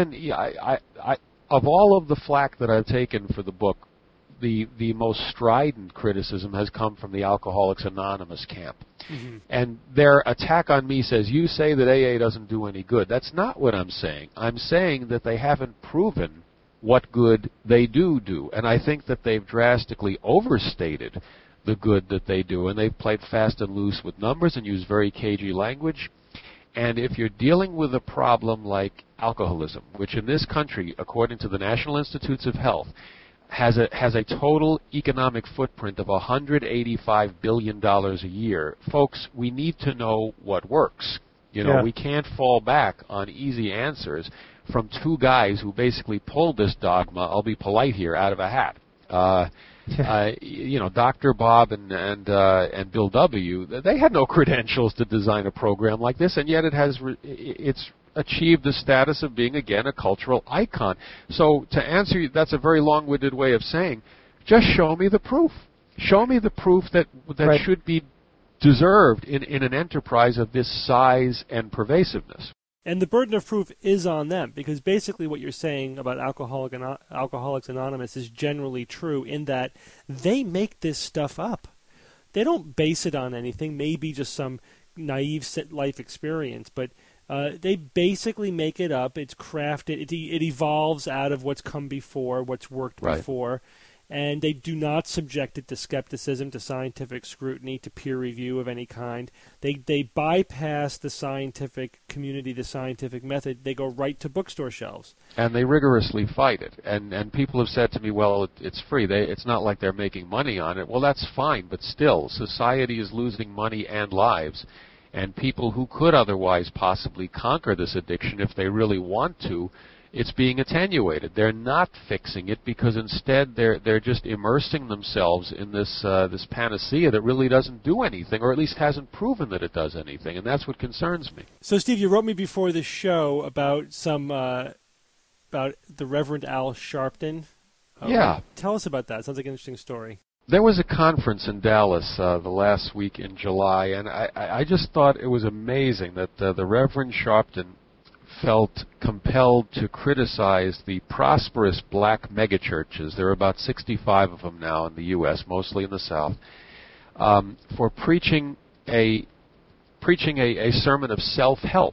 Of all of the flack that I've taken for the book, the most strident criticism has come from the Alcoholics Anonymous camp. And their attack on me says, you say that AA doesn't do any good. That's not what I'm saying. I'm saying that they haven't proven what good they do. And I think that they've drastically overstated the good that they do, and they've played fast and loose with numbers and used very cagey language. And if you're dealing with a problem like alcoholism, which in this country, according to the National Institutes of Health, has a total economic footprint of $185 billion a year. Folks, we need to know what works. We can't fall back on easy answers from two guys who basically pulled this dogma, I'll be polite here, out of a hat. Dr. Bob and Bill W., they had no credentials to design a program like this, and yet it's achieved the status of being, again, a cultural icon. So to answer you, that's a very long-winded way of saying, just show me the proof. Show me the proof that should be deserved in an enterprise of this size and pervasiveness. And the burden of proof is on them, because basically what you're saying about Alcoholics Anonymous is generally true in that they make this stuff up. They don't base it on anything, maybe just some naive life experience, but they basically make it up. It's crafted. It evolves out of what's come before, what's worked before, and they do not subject it to skepticism, to scientific scrutiny, to peer review of any kind. They bypass the scientific community, the scientific method. They go right to bookstore shelves. And they rigorously fight it. And people have said to me, well, it's free. It's not like they're making money on it. Well, that's fine, but still, society is losing money and lives. And people who could otherwise possibly conquer this addiction if they really want to, it's being attenuated. They're not fixing it because instead they're just immersing themselves in this panacea that really doesn't do anything, or at least hasn't proven that it does anything, and that's what concerns me. So, Steve, you wrote me before the show about about the Reverend Al Sharpton. Yeah. Tell us about that. Sounds like an interesting story. There was a conference in Dallas the last week in July, and I just thought it was amazing that the Reverend Sharpton felt compelled to criticize the prosperous black megachurches. There are about 65 of them now in the U.S., mostly in the South, for preaching a sermon of self-help.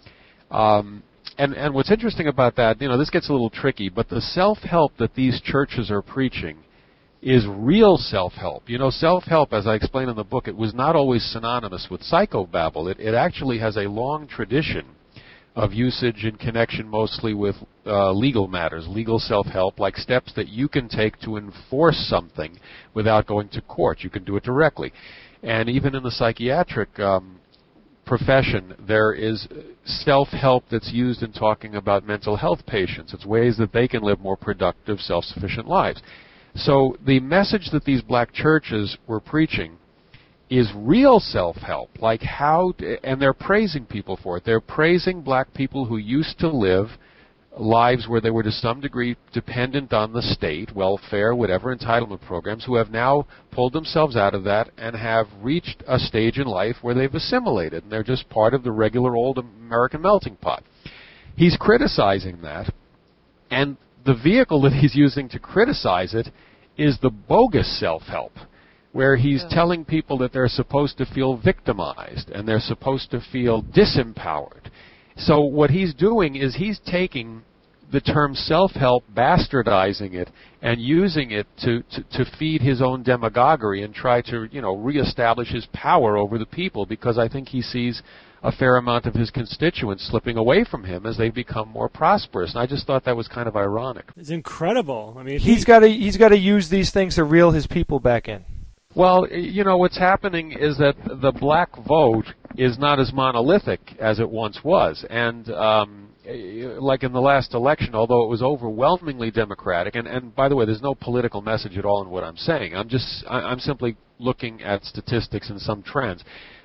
And what's interesting about that, this gets a little tricky, but the self-help that these churches are preaching is real self-help. Self-help, as I explain in the book, it was not always synonymous with psychobabble. It actually has a long tradition of usage in connection mostly with legal matters, legal self-help, like steps that you can take to enforce something without going to court. You can do it directly. And even in the psychiatric profession, there is self-help that's used in talking about mental health patients. It's ways that they can live more productive, self-sufficient lives. So the message that these black churches were preaching is real self-help, like and they're praising people for it. They're praising black people who used to live lives where they were to some degree dependent on the state, welfare, whatever entitlement programs, who have now pulled themselves out of that and have reached a stage in life where they've assimilated, and they're just part of the regular old American melting pot. He's criticizing that, and the vehicle that he's using to criticize it is the bogus self-help, where he's telling people that they're supposed to feel victimized and they're supposed to feel disempowered. So what he's doing is he's taking the term self-help, bastardizing it, and using it to feed his own demagoguery and try to, reestablish his power over the people, because I think he sees a fair amount of his constituents slipping away from him as they become more prosperous. And I just thought that was kind of ironic. It's incredible. I mean, he's got to use these things to reel his people back in. Well, what's happening is that the black vote is not as monolithic as it once was. And like in the last election, although it was overwhelmingly Democratic, and by the way, there's no political message at all in what I'm saying. I'm simply looking at statistics and some trends.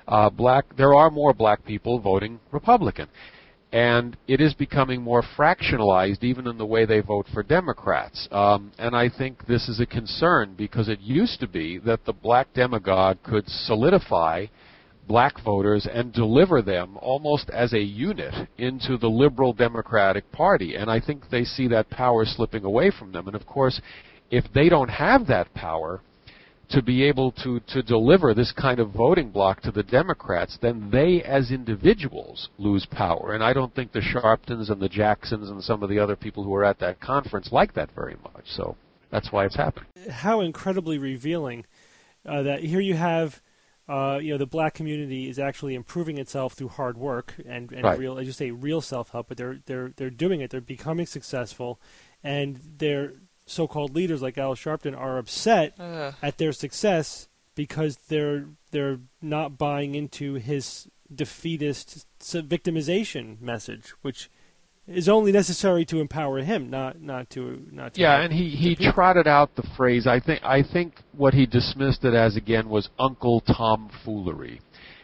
There are more black people voting Republican. And it is becoming more fractionalized even in the way they vote for Democrats. And I think this is a concern, because it used to be that the black demagogue could solidify black voters and deliver them almost as a unit into the liberal Democratic Party. And I think they see that power slipping away from them. And of course, if they don't have that power to be able to deliver this kind of voting bloc to the Democrats, then they as individuals lose power. And I don't think the Sharptons and the Jacksons and some of the other people who were at that conference like that very much. So that's why it's happening. How incredibly revealing that here you have, the black community is actually improving itself through hard work and right. real, as you say, real self-help, but they're doing it. They're becoming successful, and they're so-called leaders like Al Sharpton are upset at their success because they're not buying into his defeatist victimization message, which is only necessary to empower him, not to. Yeah, and he trotted out the phrase. I think what he dismissed it as again was Uncle Tomfoolery.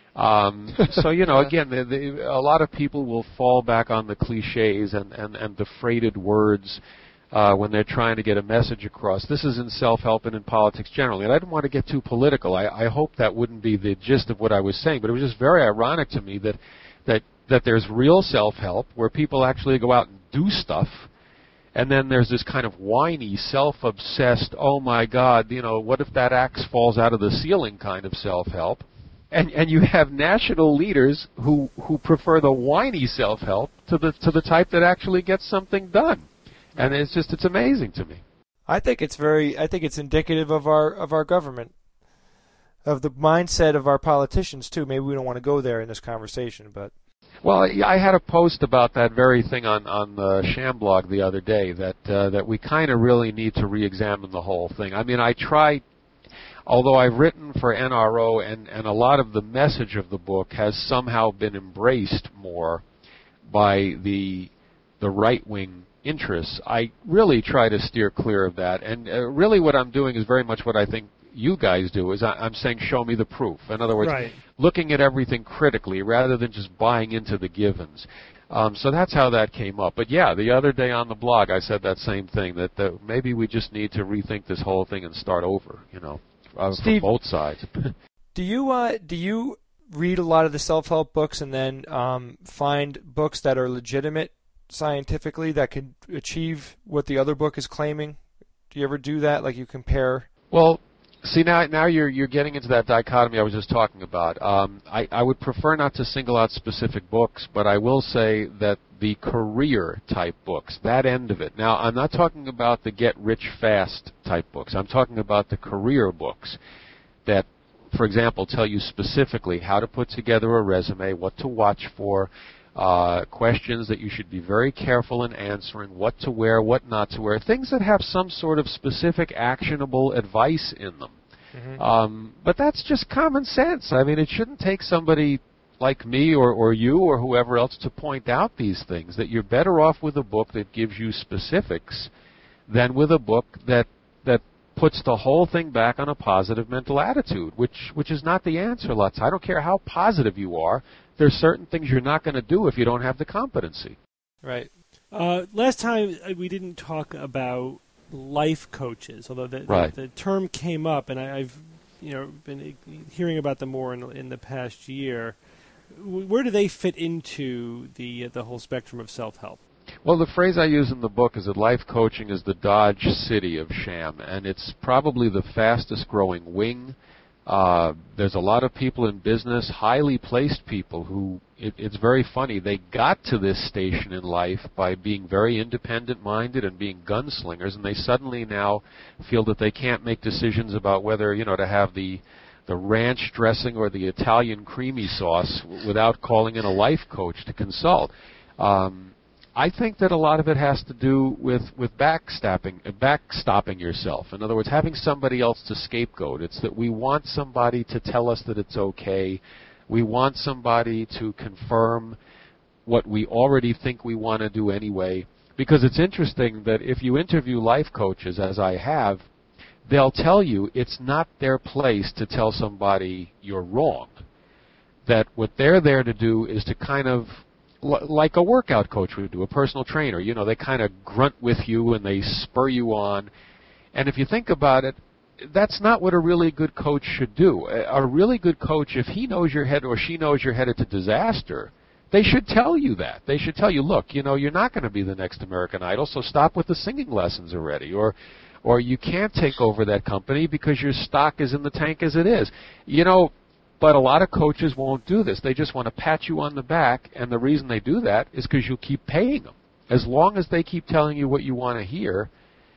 So again, a lot of people will fall back on the cliches and the freighted words when they're trying to get a message across. This is in self-help and in politics generally. And I didn't want to get too political. I hope that wouldn't be the gist of what I was saying, but it was just very ironic to me that there's real self-help where people actually go out and do stuff, and then there's this kind of whiny, self-obsessed, oh my God, what if that axe falls out of the ceiling kind of self-help. And you have national leaders who prefer the whiny self-help to the type that actually gets something done. And it's amazing to me. I think it's indicative of our government, of the mindset of our politicians too. Maybe we don't want to go there in this conversation, but. Well, I had a post about that very thing on the Shamblog the other day, that we kind of really need to re-examine the whole thing. I mean, I try, although I've written for NRO, and a lot of the message of the book has somehow been embraced more by the right-wing interests, I really try to steer clear of that. And really what I'm doing is very much what I think you guys do, is I'm saying show me the proof. In other words, right. Looking at everything critically rather than just buying into the givens. So that's how that came up. But yeah, the other day on the blog I said that same thing, that maybe we just need to rethink this whole thing and start over, Steve, from both sides. Do you read a lot of the self-help books and then find books that are legitimate scientifically that could achieve what the other book is claiming? Do you ever do that? Like you compare? Well, see, now you're getting into that dichotomy I was just talking about. I would prefer not to single out specific books, but I will say that the career type books, that end of it. Now, I'm not talking about the get rich fast type books. I'm talking about the career books that, for example, tell you specifically how to put together a resume, what to watch for, questions that you should be very careful in answering, what to wear, what not to wear, things that have some sort of specific actionable advice in them. Mm-hmm. But that's just common sense. I mean, it shouldn't take somebody like me or you or whoever else to point out these things, that you're better off with a book that gives you specifics than with a book that puts the whole thing back on a positive mental attitude, which is not the answer, Lutz. I don't care how positive you are. There's certain things you're not going to do if you don't have the competency. Right. Last time we didn't talk about life coaches, although the term came up, and I've been hearing about them more in the past year. Where do they fit into the whole spectrum of self-help? Well, the phrase I use in the book is that life coaching is the Dodge City of sham, and it's probably the fastest growing wing. There's a lot of people in business, highly placed people, who, it's very funny, they got to this station in life by being very independent-minded and being gunslingers, and they suddenly now feel that they can't make decisions about whether, to have the ranch dressing or the Italian creamy sauce without calling in a life coach to consult. I think that a lot of it has to do with backstopping yourself. In other words, having somebody else to scapegoat. It's that we want somebody to tell us that it's okay. We want somebody to confirm what we already think we want to do anyway. Because it's interesting that if you interview life coaches, as I have, they'll tell you it's not their place to tell somebody you're wrong. That what they're there to do is to kind of, like a workout coach would do, a personal trainer. They kind of grunt with you and they spur you on. And if you think about it, that's not what a really good coach should do. A really good coach, if he knows you're headed or she knows you're headed to disaster, they should tell you that. They should tell you, look, you're not going to be the next American Idol, so stop with the singing lessons already. Or you can't take over that company because your stock is in the tank as it is. But a lot of coaches won't do this. They just want to pat you on the back, and the reason they do that is because you'll keep paying them. As long as they keep telling you what you want to hear,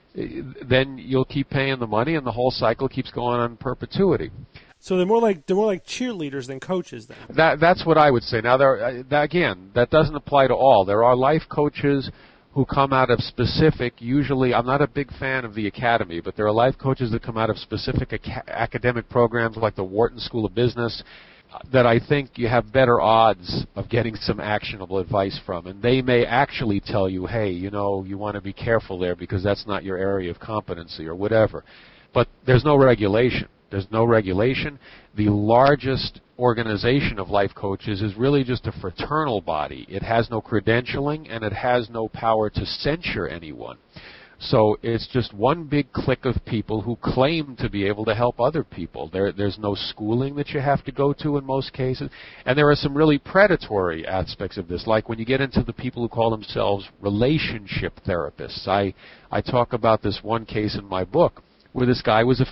then you'll keep paying the money, and the whole cycle keeps going on in perpetuity. So they're more like cheerleaders than coaches, then. That's what I would say. Now, that doesn't apply to all. There are life coaches who come out of specific, usually, I'm not a big fan of the academy, but there are life coaches that come out of specific academic programs like the Wharton School of Business that I think you have better odds of getting some actionable advice from. And they may actually tell you, hey, you want to be careful there because that's not your area of competency or whatever. But there's no regulation. There's no regulation. The largest organization of life coaches is really just a fraternal body. It has no credentialing, and it has no power to censure anyone. So it's just one big clique of people who claim to be able to help other people. There's no schooling that you have to go to in most cases. And there are some really predatory aspects of this, like when you get into the people who call themselves relationship therapists. I talk about this one case in my book where this guy was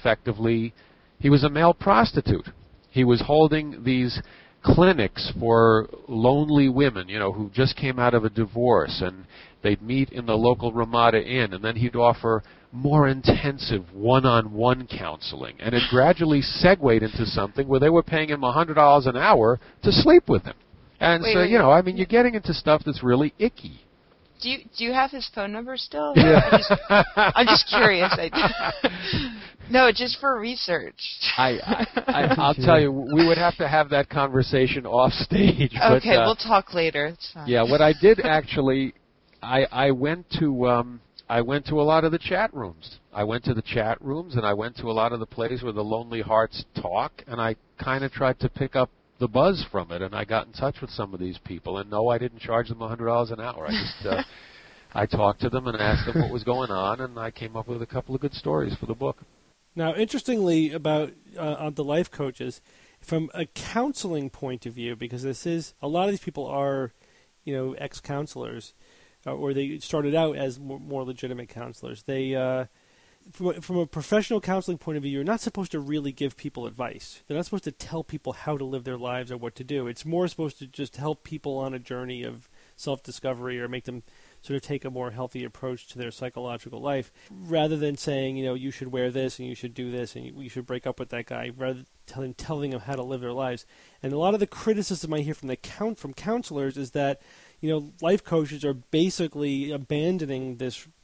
he was a male prostitute. He was holding these clinics for lonely women, who just came out of a divorce, and they'd meet in the local Ramada Inn, and then he'd offer more intensive one-on-one counseling. And it gradually segued into something where they were paying him $100 an hour to sleep with him. And you're getting into stuff that's really icky. Do you have his phone number still? Yeah. I'm just curious. No, just for research. I'll tell you, we would have to have that conversation off stage. Okay, but, we'll talk later. It's fine. Yeah, what I did actually, I went to a lot of the chat rooms. I went to the chat rooms, and I went to a lot of the places where the lonely hearts talk, and I kind of tried to pick up the buzz from it, and I got in touch with some of these people. And no, I didn't charge them $100 an hour. I just I talked to them and asked them what was going on, and I came up with a couple of good stories for the book. Now, interestingly about on the life coaches, from a counseling point of view, because a lot of these people are, ex-counselors, or they started out as more legitimate counselors. They, from a professional counseling point of view, you're not supposed to really give people advice. They're not supposed to tell people how to live their lives or what to do. It's more supposed to just help people on a journey of self-discovery or make them sort of take a more healthy approach to their psychological life, rather than saying, you should wear this and you should do this and you should break up with that guy, rather than telling them how to live their lives. And a lot of the criticism I hear from counselors is that, life coaches are basically abandoning this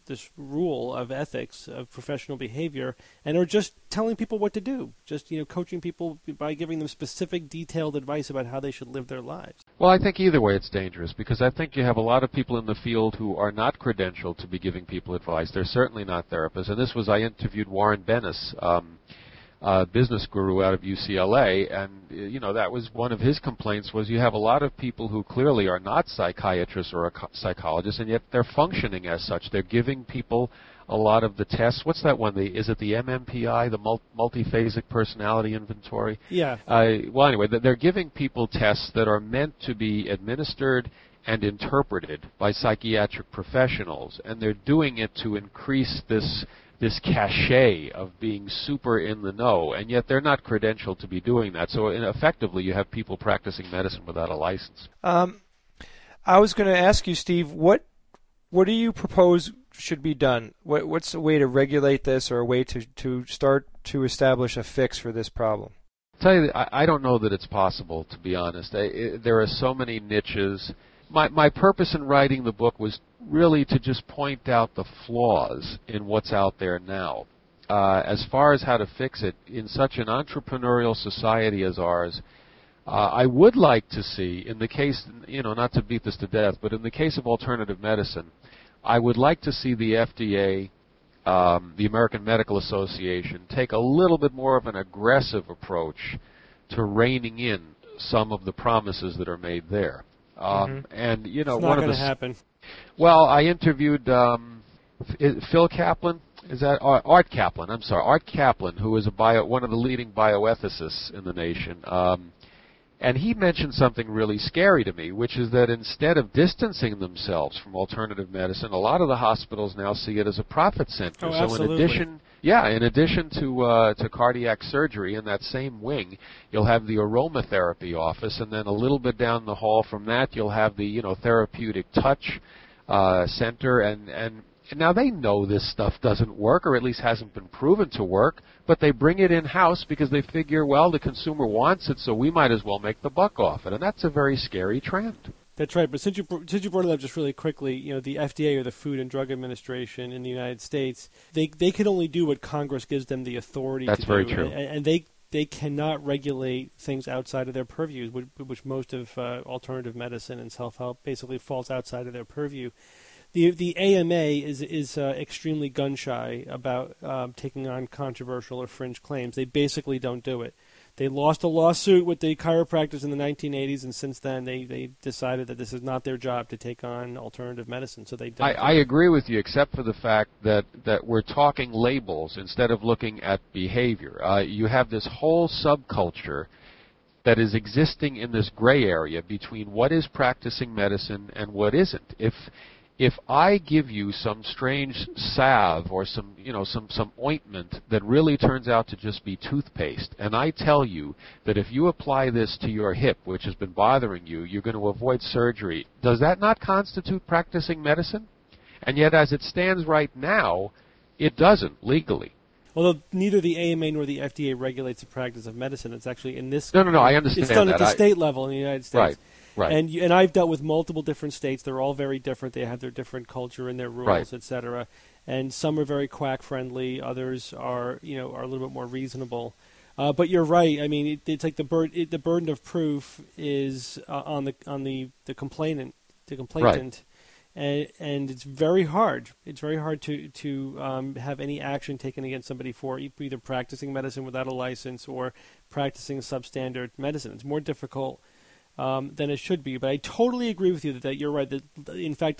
this rule of ethics, of professional behavior, and are just telling people what to do, just coaching people by giving them specific, detailed advice about how they should live their lives. Well, I think either way it's dangerous, because I think you have a lot of people in the field who are not credentialed to be giving people advice. They're certainly not therapists. And I interviewed Warren Bennis, business guru out of UCLA, and that was one of his complaints, was you have a lot of people who clearly are not psychiatrists or psychologists, and yet they're functioning as such. They're giving people a lot of the tests. What's that one? Is it the MMPI, the multiphasic personality inventory? Yeah. Well, anyway, they're giving people tests that are meant to be administered and interpreted by psychiatric professionals, and they're doing it to increase this cachet of being super in the know, and yet they're not credentialed to be doing that. So effectively, you have people practicing medicine without a license. I was going to ask you, Steve, what do you propose should be done? What's a way to regulate this, or a way to start to establish a fix for this problem? I'll tell you, I don't know that it's possible, to be honest. There are so many niches. My purpose in writing the book was really to just point out the flaws in what's out there now. As far as how to fix it, in such an entrepreneurial society as ours, I would like to see, in the case, not to beat this to death, but in the case of alternative medicine, I would like to see the FDA, the American Medical Association, take a little bit more of an aggressive approach to reining in some of the promises that are made there. And it's not going to happen. Well, I interviewed Phil Kaplan. Is that Art Kaplan? I'm sorry, Art Kaplan, who is one of the leading bioethicists in the nation. And he mentioned something really scary to me, which is that instead of distancing themselves from alternative medicine, a lot of the hospitals now see it as a profit center. Oh, so absolutely. in addition to cardiac surgery, in that same wing, you'll have the aromatherapy office, and then a little bit down the hall from that, you'll have the therapeutic touch center, and now they know this stuff doesn't work, or at least hasn't been proven to work, but they bring it in-house because they figure, well, the consumer wants it, so we might as well make the buck off it, and that's a very scary trend. That's right, but since you brought it up just really quickly, the FDA, or the Food and Drug Administration in the United States, they can only do what Congress gives them the authority to do. That's very true. And they cannot regulate things outside of their purview, which most of alternative medicine and self-help basically falls outside of their purview. The AMA is extremely gun-shy about taking on controversial or fringe claims. They basically don't do it. They lost a lawsuit with the chiropractors in the 1980s, and since then they decided that this is not their job to take on alternative medicine, so they don't. I agree with you, except for the fact that we're talking labels instead of looking at behavior. You have this whole subculture that is existing in this gray area between what is practicing medicine and what isn't. If I give you some strange salve or some ointment that really turns out to just be toothpaste, and I tell you that if you apply this to your hip, which has been bothering you, you're going to avoid surgery, does that not constitute practicing medicine? And yet, as it stands right now, it doesn't legally. Although neither the AMA nor the FDA regulates the practice of medicine. It's actually in this. No, I understand it's done that. at the state level in the United States. Right. And I've dealt with multiple different states. They're all very different. They have their different culture and their rules, etc. And some are very quack friendly. Others are are a little bit more reasonable. But you're right. I mean, it's like the burden of proof is on the complainant, Right. And it's very hard. It's very hard to have any action taken against somebody for either practicing medicine without a license or practicing substandard medicine. It's more difficult than it should be. But I totally agree with you that you're right. That in fact,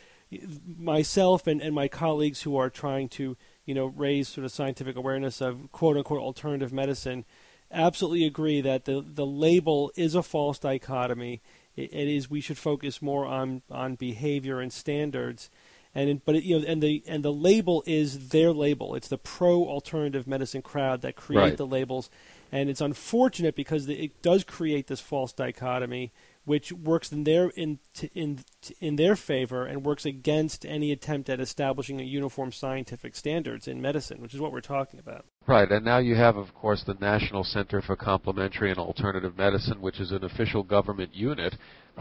myself and my colleagues who are trying to raise sort of scientific awareness of quote unquote alternative medicine absolutely agree that the label is a false dichotomy. It is we should focus more on behavior and standards, and the label is their label. It's the pro alternative medicine crowd that create the labels. And it's unfortunate because it does create this false dichotomy which works in their favor and works against any attempt at establishing a uniform scientific standards in medicine, which is what we're talking about. Right, and now you have, of course, the National Center for Complementary and Alternative Medicine, which is an official government unit,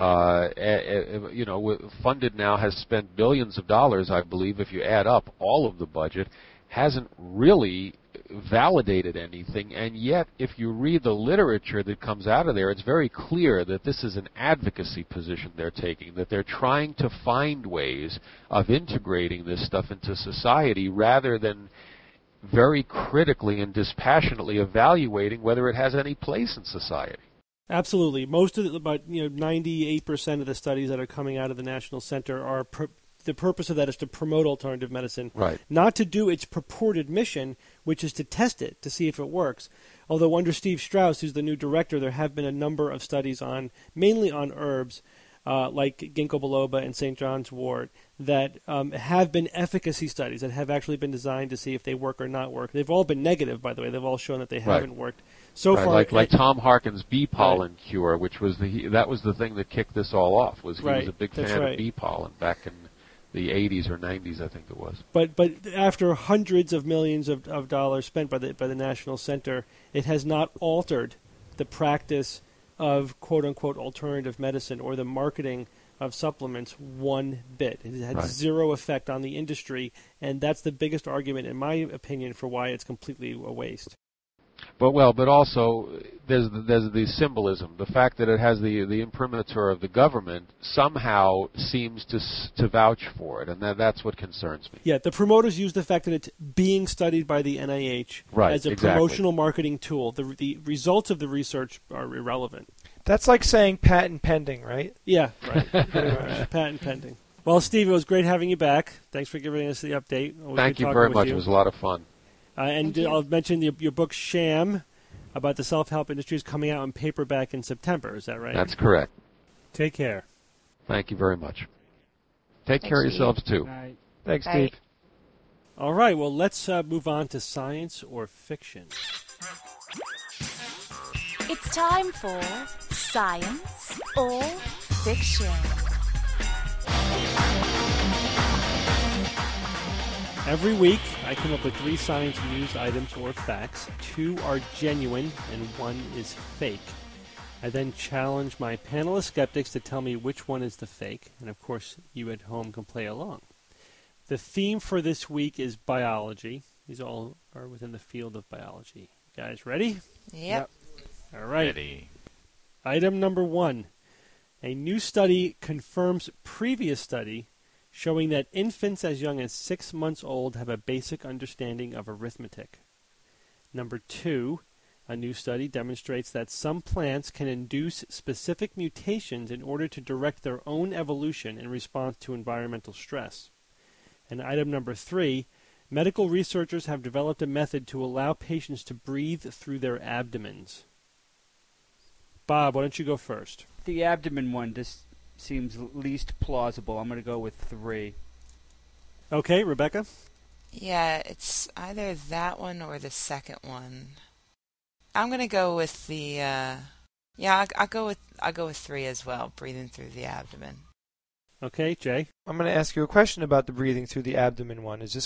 funded now, has spent billions of dollars, I believe, if you add up all of the budget, hasn't really validated anything, and yet if you read the literature that comes out of there, it's very clear that this is an advocacy position they're taking, that they're trying to find ways of integrating this stuff into society rather than very critically and dispassionately evaluating whether it has any place in society. Absolutely. Most of about 98% of the studies that are coming out of the National Center are the purpose of that is to promote alternative medicine, right? Not to do its purported mission, which is to test it, to see if it works. Although under Steve Strauss, who's the new director, there have been a number of studies mainly on herbs, like ginkgo biloba and St. John's wort, that have been efficacy studies that have actually been designed to see if they work or not work. They've all been negative, by the way. They've all shown that they haven't worked. So far, like Tom Harkin's bee pollen cure, which was that was the thing that kicked this all off. He was a big fan of bee pollen back in the 80s or 90s, I think it was. But after hundreds of millions of dollars spent by the National Center, it has not altered the practice of quote-unquote alternative medicine or the marketing of supplements one bit. It had zero effect on the industry, and that's the biggest argument, in my opinion, for why it's completely a waste. But also there's the symbolism. The fact that it has the imprimatur of the government somehow seems to vouch for it, and that's what concerns me. Yeah, the promoters use the fact that it's being studied by the NIH as a promotional marketing tool. The results of the research are irrelevant. That's like saying patent pending, right? Yeah, right. Pretty much. Patent pending. Well, Steve, it was great having you back. Thanks for giving us the update. Always Thank you very much. It was a lot of fun. And I'll mention your book, Sham, about the self-help industry, is coming out in paperback in September. Is that right? That's correct. Take care. Thank you very much. Take care of yourselves, too. Bye. Thanks, Steve. All right, well, let's move on to science or fiction. It's time for Science or Fiction. Every week, I come up with 3 science news items or facts. 2 are genuine, and 1 is fake. I then challenge my panel of skeptics to tell me which one is the fake, and of course, you at home can play along. The theme for this week is biology. These all are within the field of biology. You guys ready? Yep. All right. Ready. Item number 1. A new study confirms previous study showing that infants as young as 6 months old have a basic understanding of arithmetic. Number 2, a new study demonstrates that some plants can induce specific mutations in order to direct their own evolution in response to environmental stress. And item number 3, medical researchers have developed a method to allow patients to breathe through their abdomens. Bob, why don't you go first? The abdomen one just seems least plausible. I'm going to go with 3. Okay, Rebecca? Yeah, it's either that one or the second one. I'm going to go with the I'll go with 3 as well, breathing through the abdomen. Okay, Jay? I'm going to ask you a question about the breathing through the abdomen one. Is this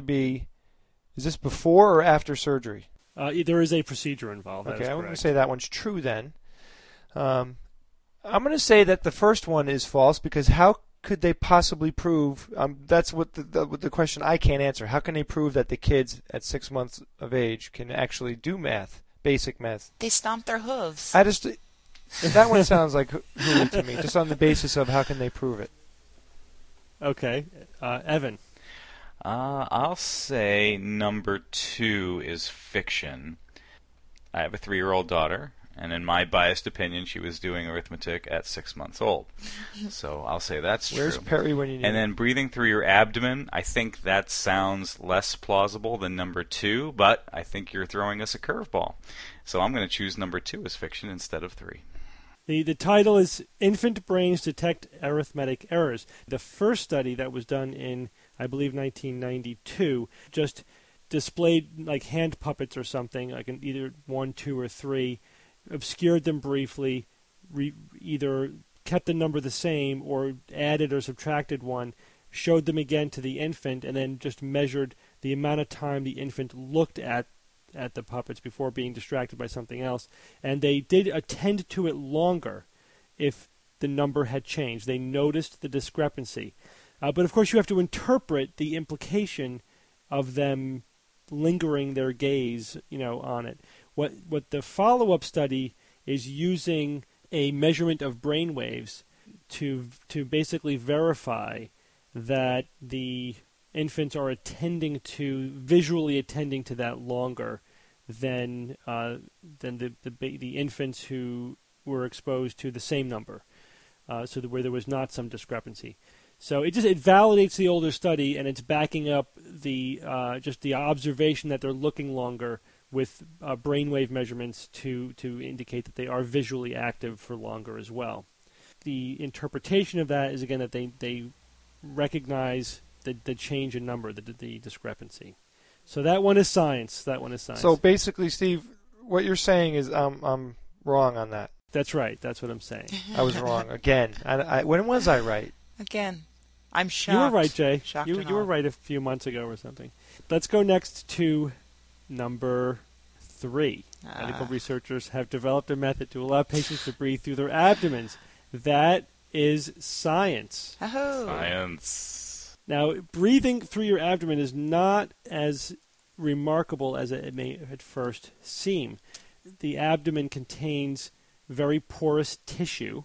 before or after surgery? There is a procedure involved. Okay, I'm going to say that one's true then. I'm going to say that the first one is false because how could they possibly prove? That's what the question I can't answer. How can they prove that the kids at 6 months of age can actually do math, basic math? They stomp their hooves. That one sounds like hooey to me, just on the basis of how can they prove it. Okay, Evan. I'll say number 2 is fiction. I have a 3-year-old daughter. And in my biased opinion, she was doing arithmetic at 6 months old. So I'll say that's true. Where's Perry when you need And then breathing through your abdomen, I think that sounds less plausible than number 2, but I think you're throwing us a curveball. So I'm going to choose number 2 as fiction instead of 3. The title is Infant Brains Detect Arithmetic Errors. The first study that was done in, I believe, 1992 just displayed like hand puppets or something, like either 1, 2, or 3, obscured them briefly, either kept the number the same or added or subtracted one, showed them again to the infant, and then just measured the amount of time the infant looked at the puppets before being distracted by something else. And they did attend to it longer if the number had changed. They noticed the discrepancy. But of course you have to interpret the implication of them lingering their gaze, on it. What the follow-up study is using a measurement of brain waves to basically verify that the infants are visually attending to that longer than the infants who were exposed to the same number, where there was not some discrepancy. So it validates the older study, and it's backing up the observation that they're looking longer with brainwave measurements to indicate that they are visually active for longer as well. The interpretation of that is again that they recognize the change in number, the discrepancy. So that one is science. So basically, Steve, what you're saying is I'm wrong on that. That's right. That's what I'm saying. I was wrong again. When was I right? Again, I'm shocked. You were right, Jay. Shocked You were right a few months ago or something. Let's go next to number 3. Medical researchers have developed a method to allow patients to breathe through their abdomens. That is science. Oh. Science. Now, breathing through your abdomen is not as remarkable as it may at first seem. The abdomen contains very porous tissue,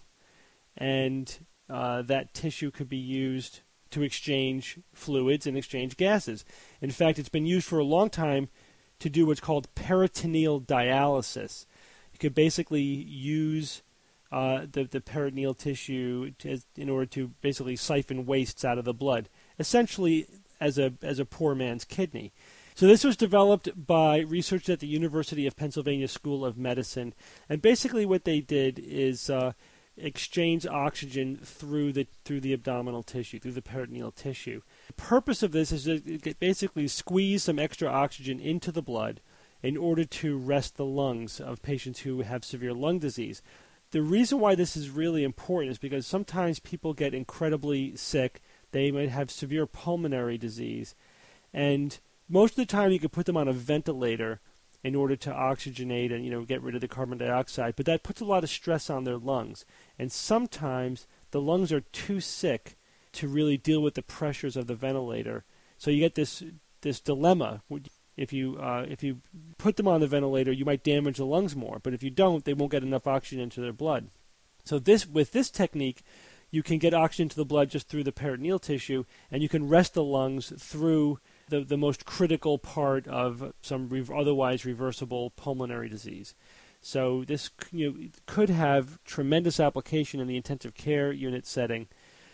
and that tissue could be used to exchange fluids and exchange gases. In fact, it's been used for a long time to do what's called peritoneal dialysis. You could basically use the peritoneal tissue in order to basically siphon wastes out of the blood, essentially as a poor man's kidney. So this was developed by researchers at the University of Pennsylvania School of Medicine, and basically what they did is exchange oxygen through the abdominal tissue, through the peritoneal tissue. The purpose of this is to basically squeeze some extra oxygen into the blood in order to rest the lungs of patients who have severe lung disease. The reason why this is really important is because sometimes people get incredibly sick. They might have severe pulmonary disease, and most of the time you can put them on a ventilator in order to oxygenate and get rid of the carbon dioxide, but that puts a lot of stress on their lungs. And sometimes the lungs are too sick to really deal with the pressures of the ventilator. So you get this dilemma. If you put them on the ventilator, you might damage the lungs more, but if you don't, they won't get enough oxygen into their blood. So with this technique, you can get oxygen to the blood just through the peritoneal tissue, and you can rest the lungs through the most critical part of some otherwise reversible pulmonary disease. So this could have tremendous application in the intensive care unit setting.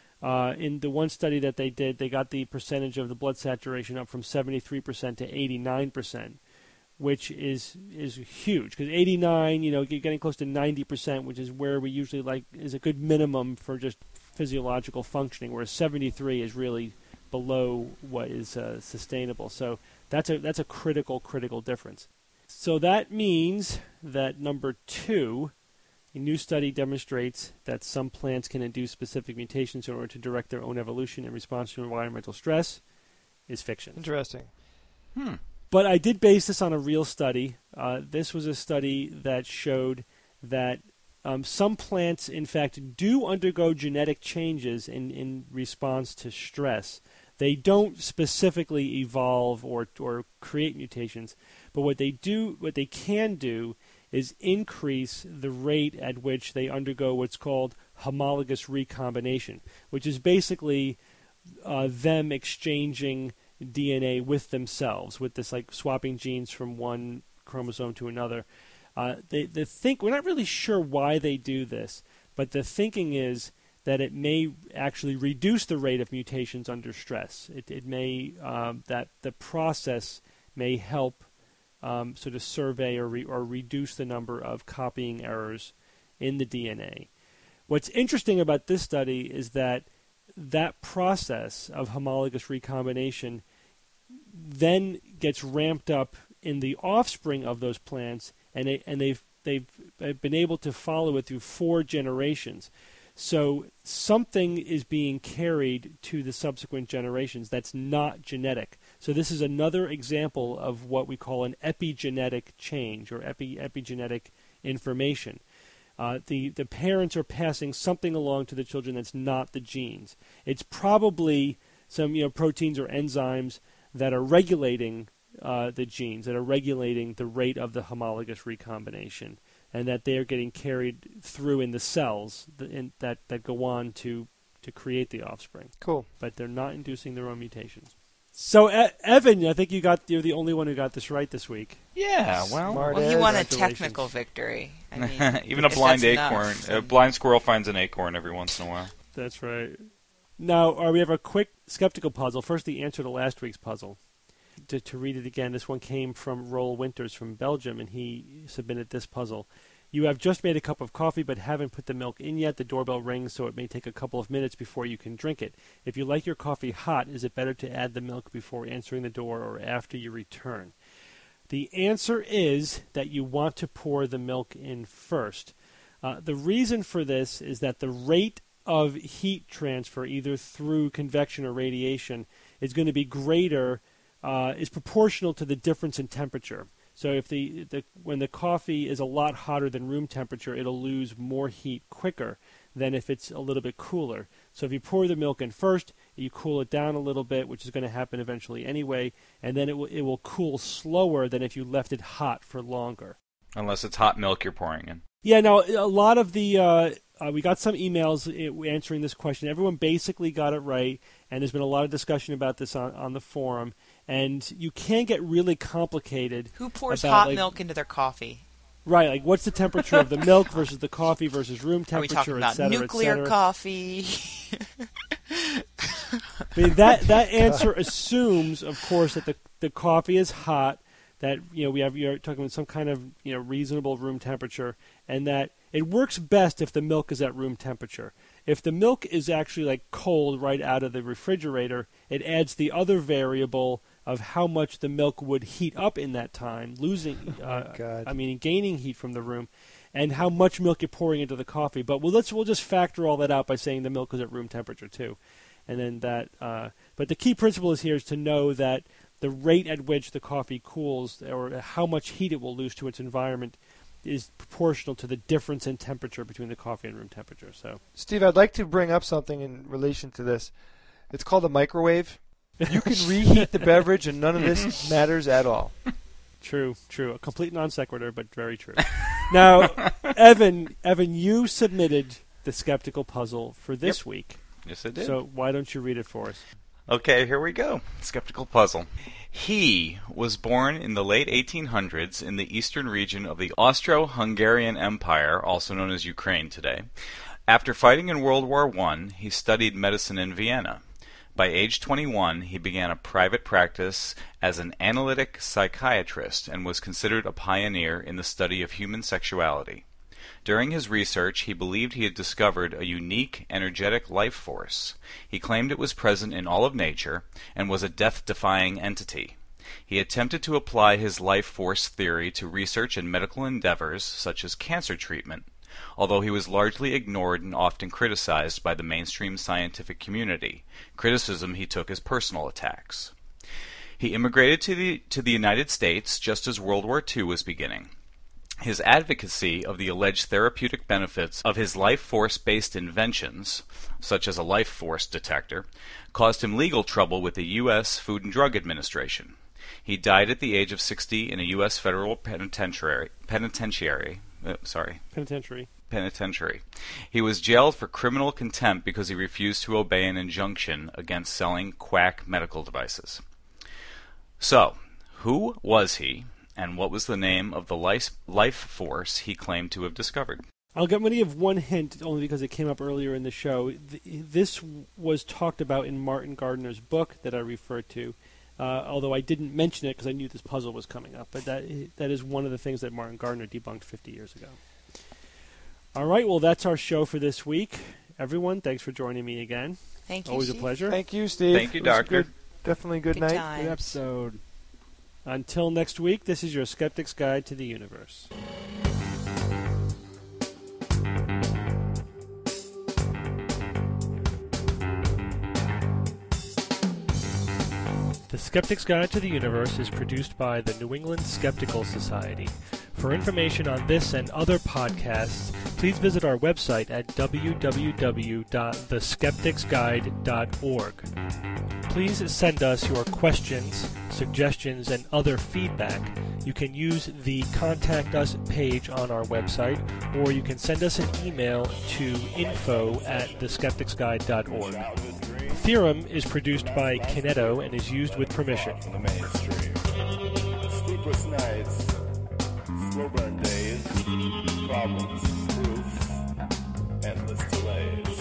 In the one study that they did, they got the percentage of the blood saturation up from 73% to 89%, which is huge. Because 89, you're getting close to 90%, which is where we usually is a good minimum for just physiological functioning, whereas 73 is really below what is sustainable. So that's a critical difference. So that means that number 2, a new study demonstrates that some plants can induce specific mutations in order to direct their own evolution in response to environmental stress, is fiction. Interesting. But I did base this on a real study. This was a study that showed that some plants, in fact, do undergo genetic changes in response to stress. They don't specifically evolve or create mutations, but what they can do is increase the rate at which they undergo what's called homologous recombination, which is basically them exchanging DNA with themselves, with this swapping genes from one chromosome to another. We're not really sure why they do this, but the thinking is that it may actually reduce the rate of mutations under stress. It may that the process may help sort of survey or reduce the number of copying errors in the DNA. What's interesting about this study is that process of homologous recombination then gets ramped up in the offspring of those plants, and they've they've been able to follow it through 4 generations. So something is being carried to the subsequent generations that's not genetic. So this is another example of what we call an epigenetic change or epigenetic information. The parents are passing something along to the children that's not the genes. It's probably some proteins or enzymes that are regulating the genes, that are regulating the rate of the homologous recombination, and that they are getting carried through in the cells that go on to create the offspring. Cool. But they're not inducing their own mutations. So, Evan, I think you're the only one who got this right this week. Yeah, well, he won a Congratulations. technical victory. I mean, even a if blind that's acorn, enough, a blind squirrel finds an acorn every once in a while. That's right. Now, we have a quick skeptical puzzle. First, the answer to last week's puzzle. To read it again, this one came from Roel Winters from Belgium, and he submitted this puzzle. You have just made a cup of coffee but haven't put the milk in yet. The doorbell rings, so it may take a couple of minutes before you can drink it. If you like your coffee hot, is it better to add the milk before answering the door or after you return? The answer is that you want to pour the milk in first. The reason for this is that the rate of heat transfer, either through convection or radiation, is going to be greater, is proportional to the difference in temperature. So if when the coffee is a lot hotter than room temperature, it'll lose more heat quicker than if it's a little bit cooler. So if you pour the milk in first, you cool it down a little bit, which is going to happen eventually anyway, and then it will cool slower than if you left it hot for longer. Unless it's hot milk you're pouring in. Yeah, now a lot of the we got some emails answering this question. Everyone basically got it right, and there's been a lot of discussion about this on the forum. And you can get really complicated. Who pours about, hot milk into their coffee? Right, like what's the temperature of the milk versus the coffee versus room temperature, Are we talking about et cetera, nuclear coffee? I mean, that answer assumes, of course, that the coffee is hot, that you're talking about some kind of reasonable room temperature, and that it works best if the milk is at room temperature. If the milk is actually like cold right out of the refrigerator, it adds the other variable of how much the milk would heat up in that time, gaining heat from the room, and how much milk you're pouring into the coffee. But we'll just factor all that out by saying the milk is at room temperature too, and then but the key principle is to know that the rate at which the coffee cools, or how much heat it will lose to its environment, is proportional to the difference in temperature between the coffee and room temperature. So, Steve, I'd like to bring up something in relation to this. It's called a microwave. You can reheat the beverage, and none of this matters at all. True. A complete non sequitur, but very true. Now, Evan, you submitted the skeptical puzzle for this week. Yes, I did. So why don't you read it for us? Okay, here we go. Skeptical puzzle. He was born in the late 1800s in the eastern region of the Austro-Hungarian Empire, also known as Ukraine today. After fighting in World War I, he studied medicine in Vienna. By age 21, he began a private practice as an analytic psychiatrist and was considered a pioneer in the study of human sexuality. During his research, he believed he had discovered a unique, energetic life force. He claimed it was present in all of nature and was a death-defying entity. He attempted to apply his life force theory to research and medical endeavors, such as cancer treatment, although he was largely ignored and often criticized by the mainstream scientific community, criticism he took as personal attacks. He immigrated to the United States just as World War II was beginning. His advocacy of the alleged therapeutic benefits of his life force-based inventions, such as a life force detector, caused him legal trouble with the U.S. Food and Drug Administration. He died at the age of 60 in a U.S. federal penitentiary. He was jailed for criminal contempt because he refused to obey an injunction against selling quack medical devices. So, who was he? And what was the name of the life force he claimed to have discovered? I'm going to give one hint, only because it came up earlier in the show. This was talked about in Martin Gardner's book that I referred to, although I didn't mention it because I knew this puzzle was coming up. But that is one of the things that Martin Gardner debunked 50 years ago. All right, well, that's our show for this week. Everyone, thanks for joining me again. Thank you, Always Steve. a pleasure. Thank you, Steve. Thank you, Doctor. Definitely a good Good night. times. Good episode. Until next week, this is your Skeptic's Guide to the Universe. The Skeptic's Guide to the Universe is produced by the New England Skeptical Society. For information on this and other podcasts, please visit our website at www.theskepticsguide.org. Please send us your questions, suggestions, and other feedback. You can use the Contact Us page on our website, or you can send us an email to info@theskepticsguide.org. The Theorem is produced by Kineto and is used with permission. The mainstream. Sleepless nights, slow burn days, problems, proofs, endless delays.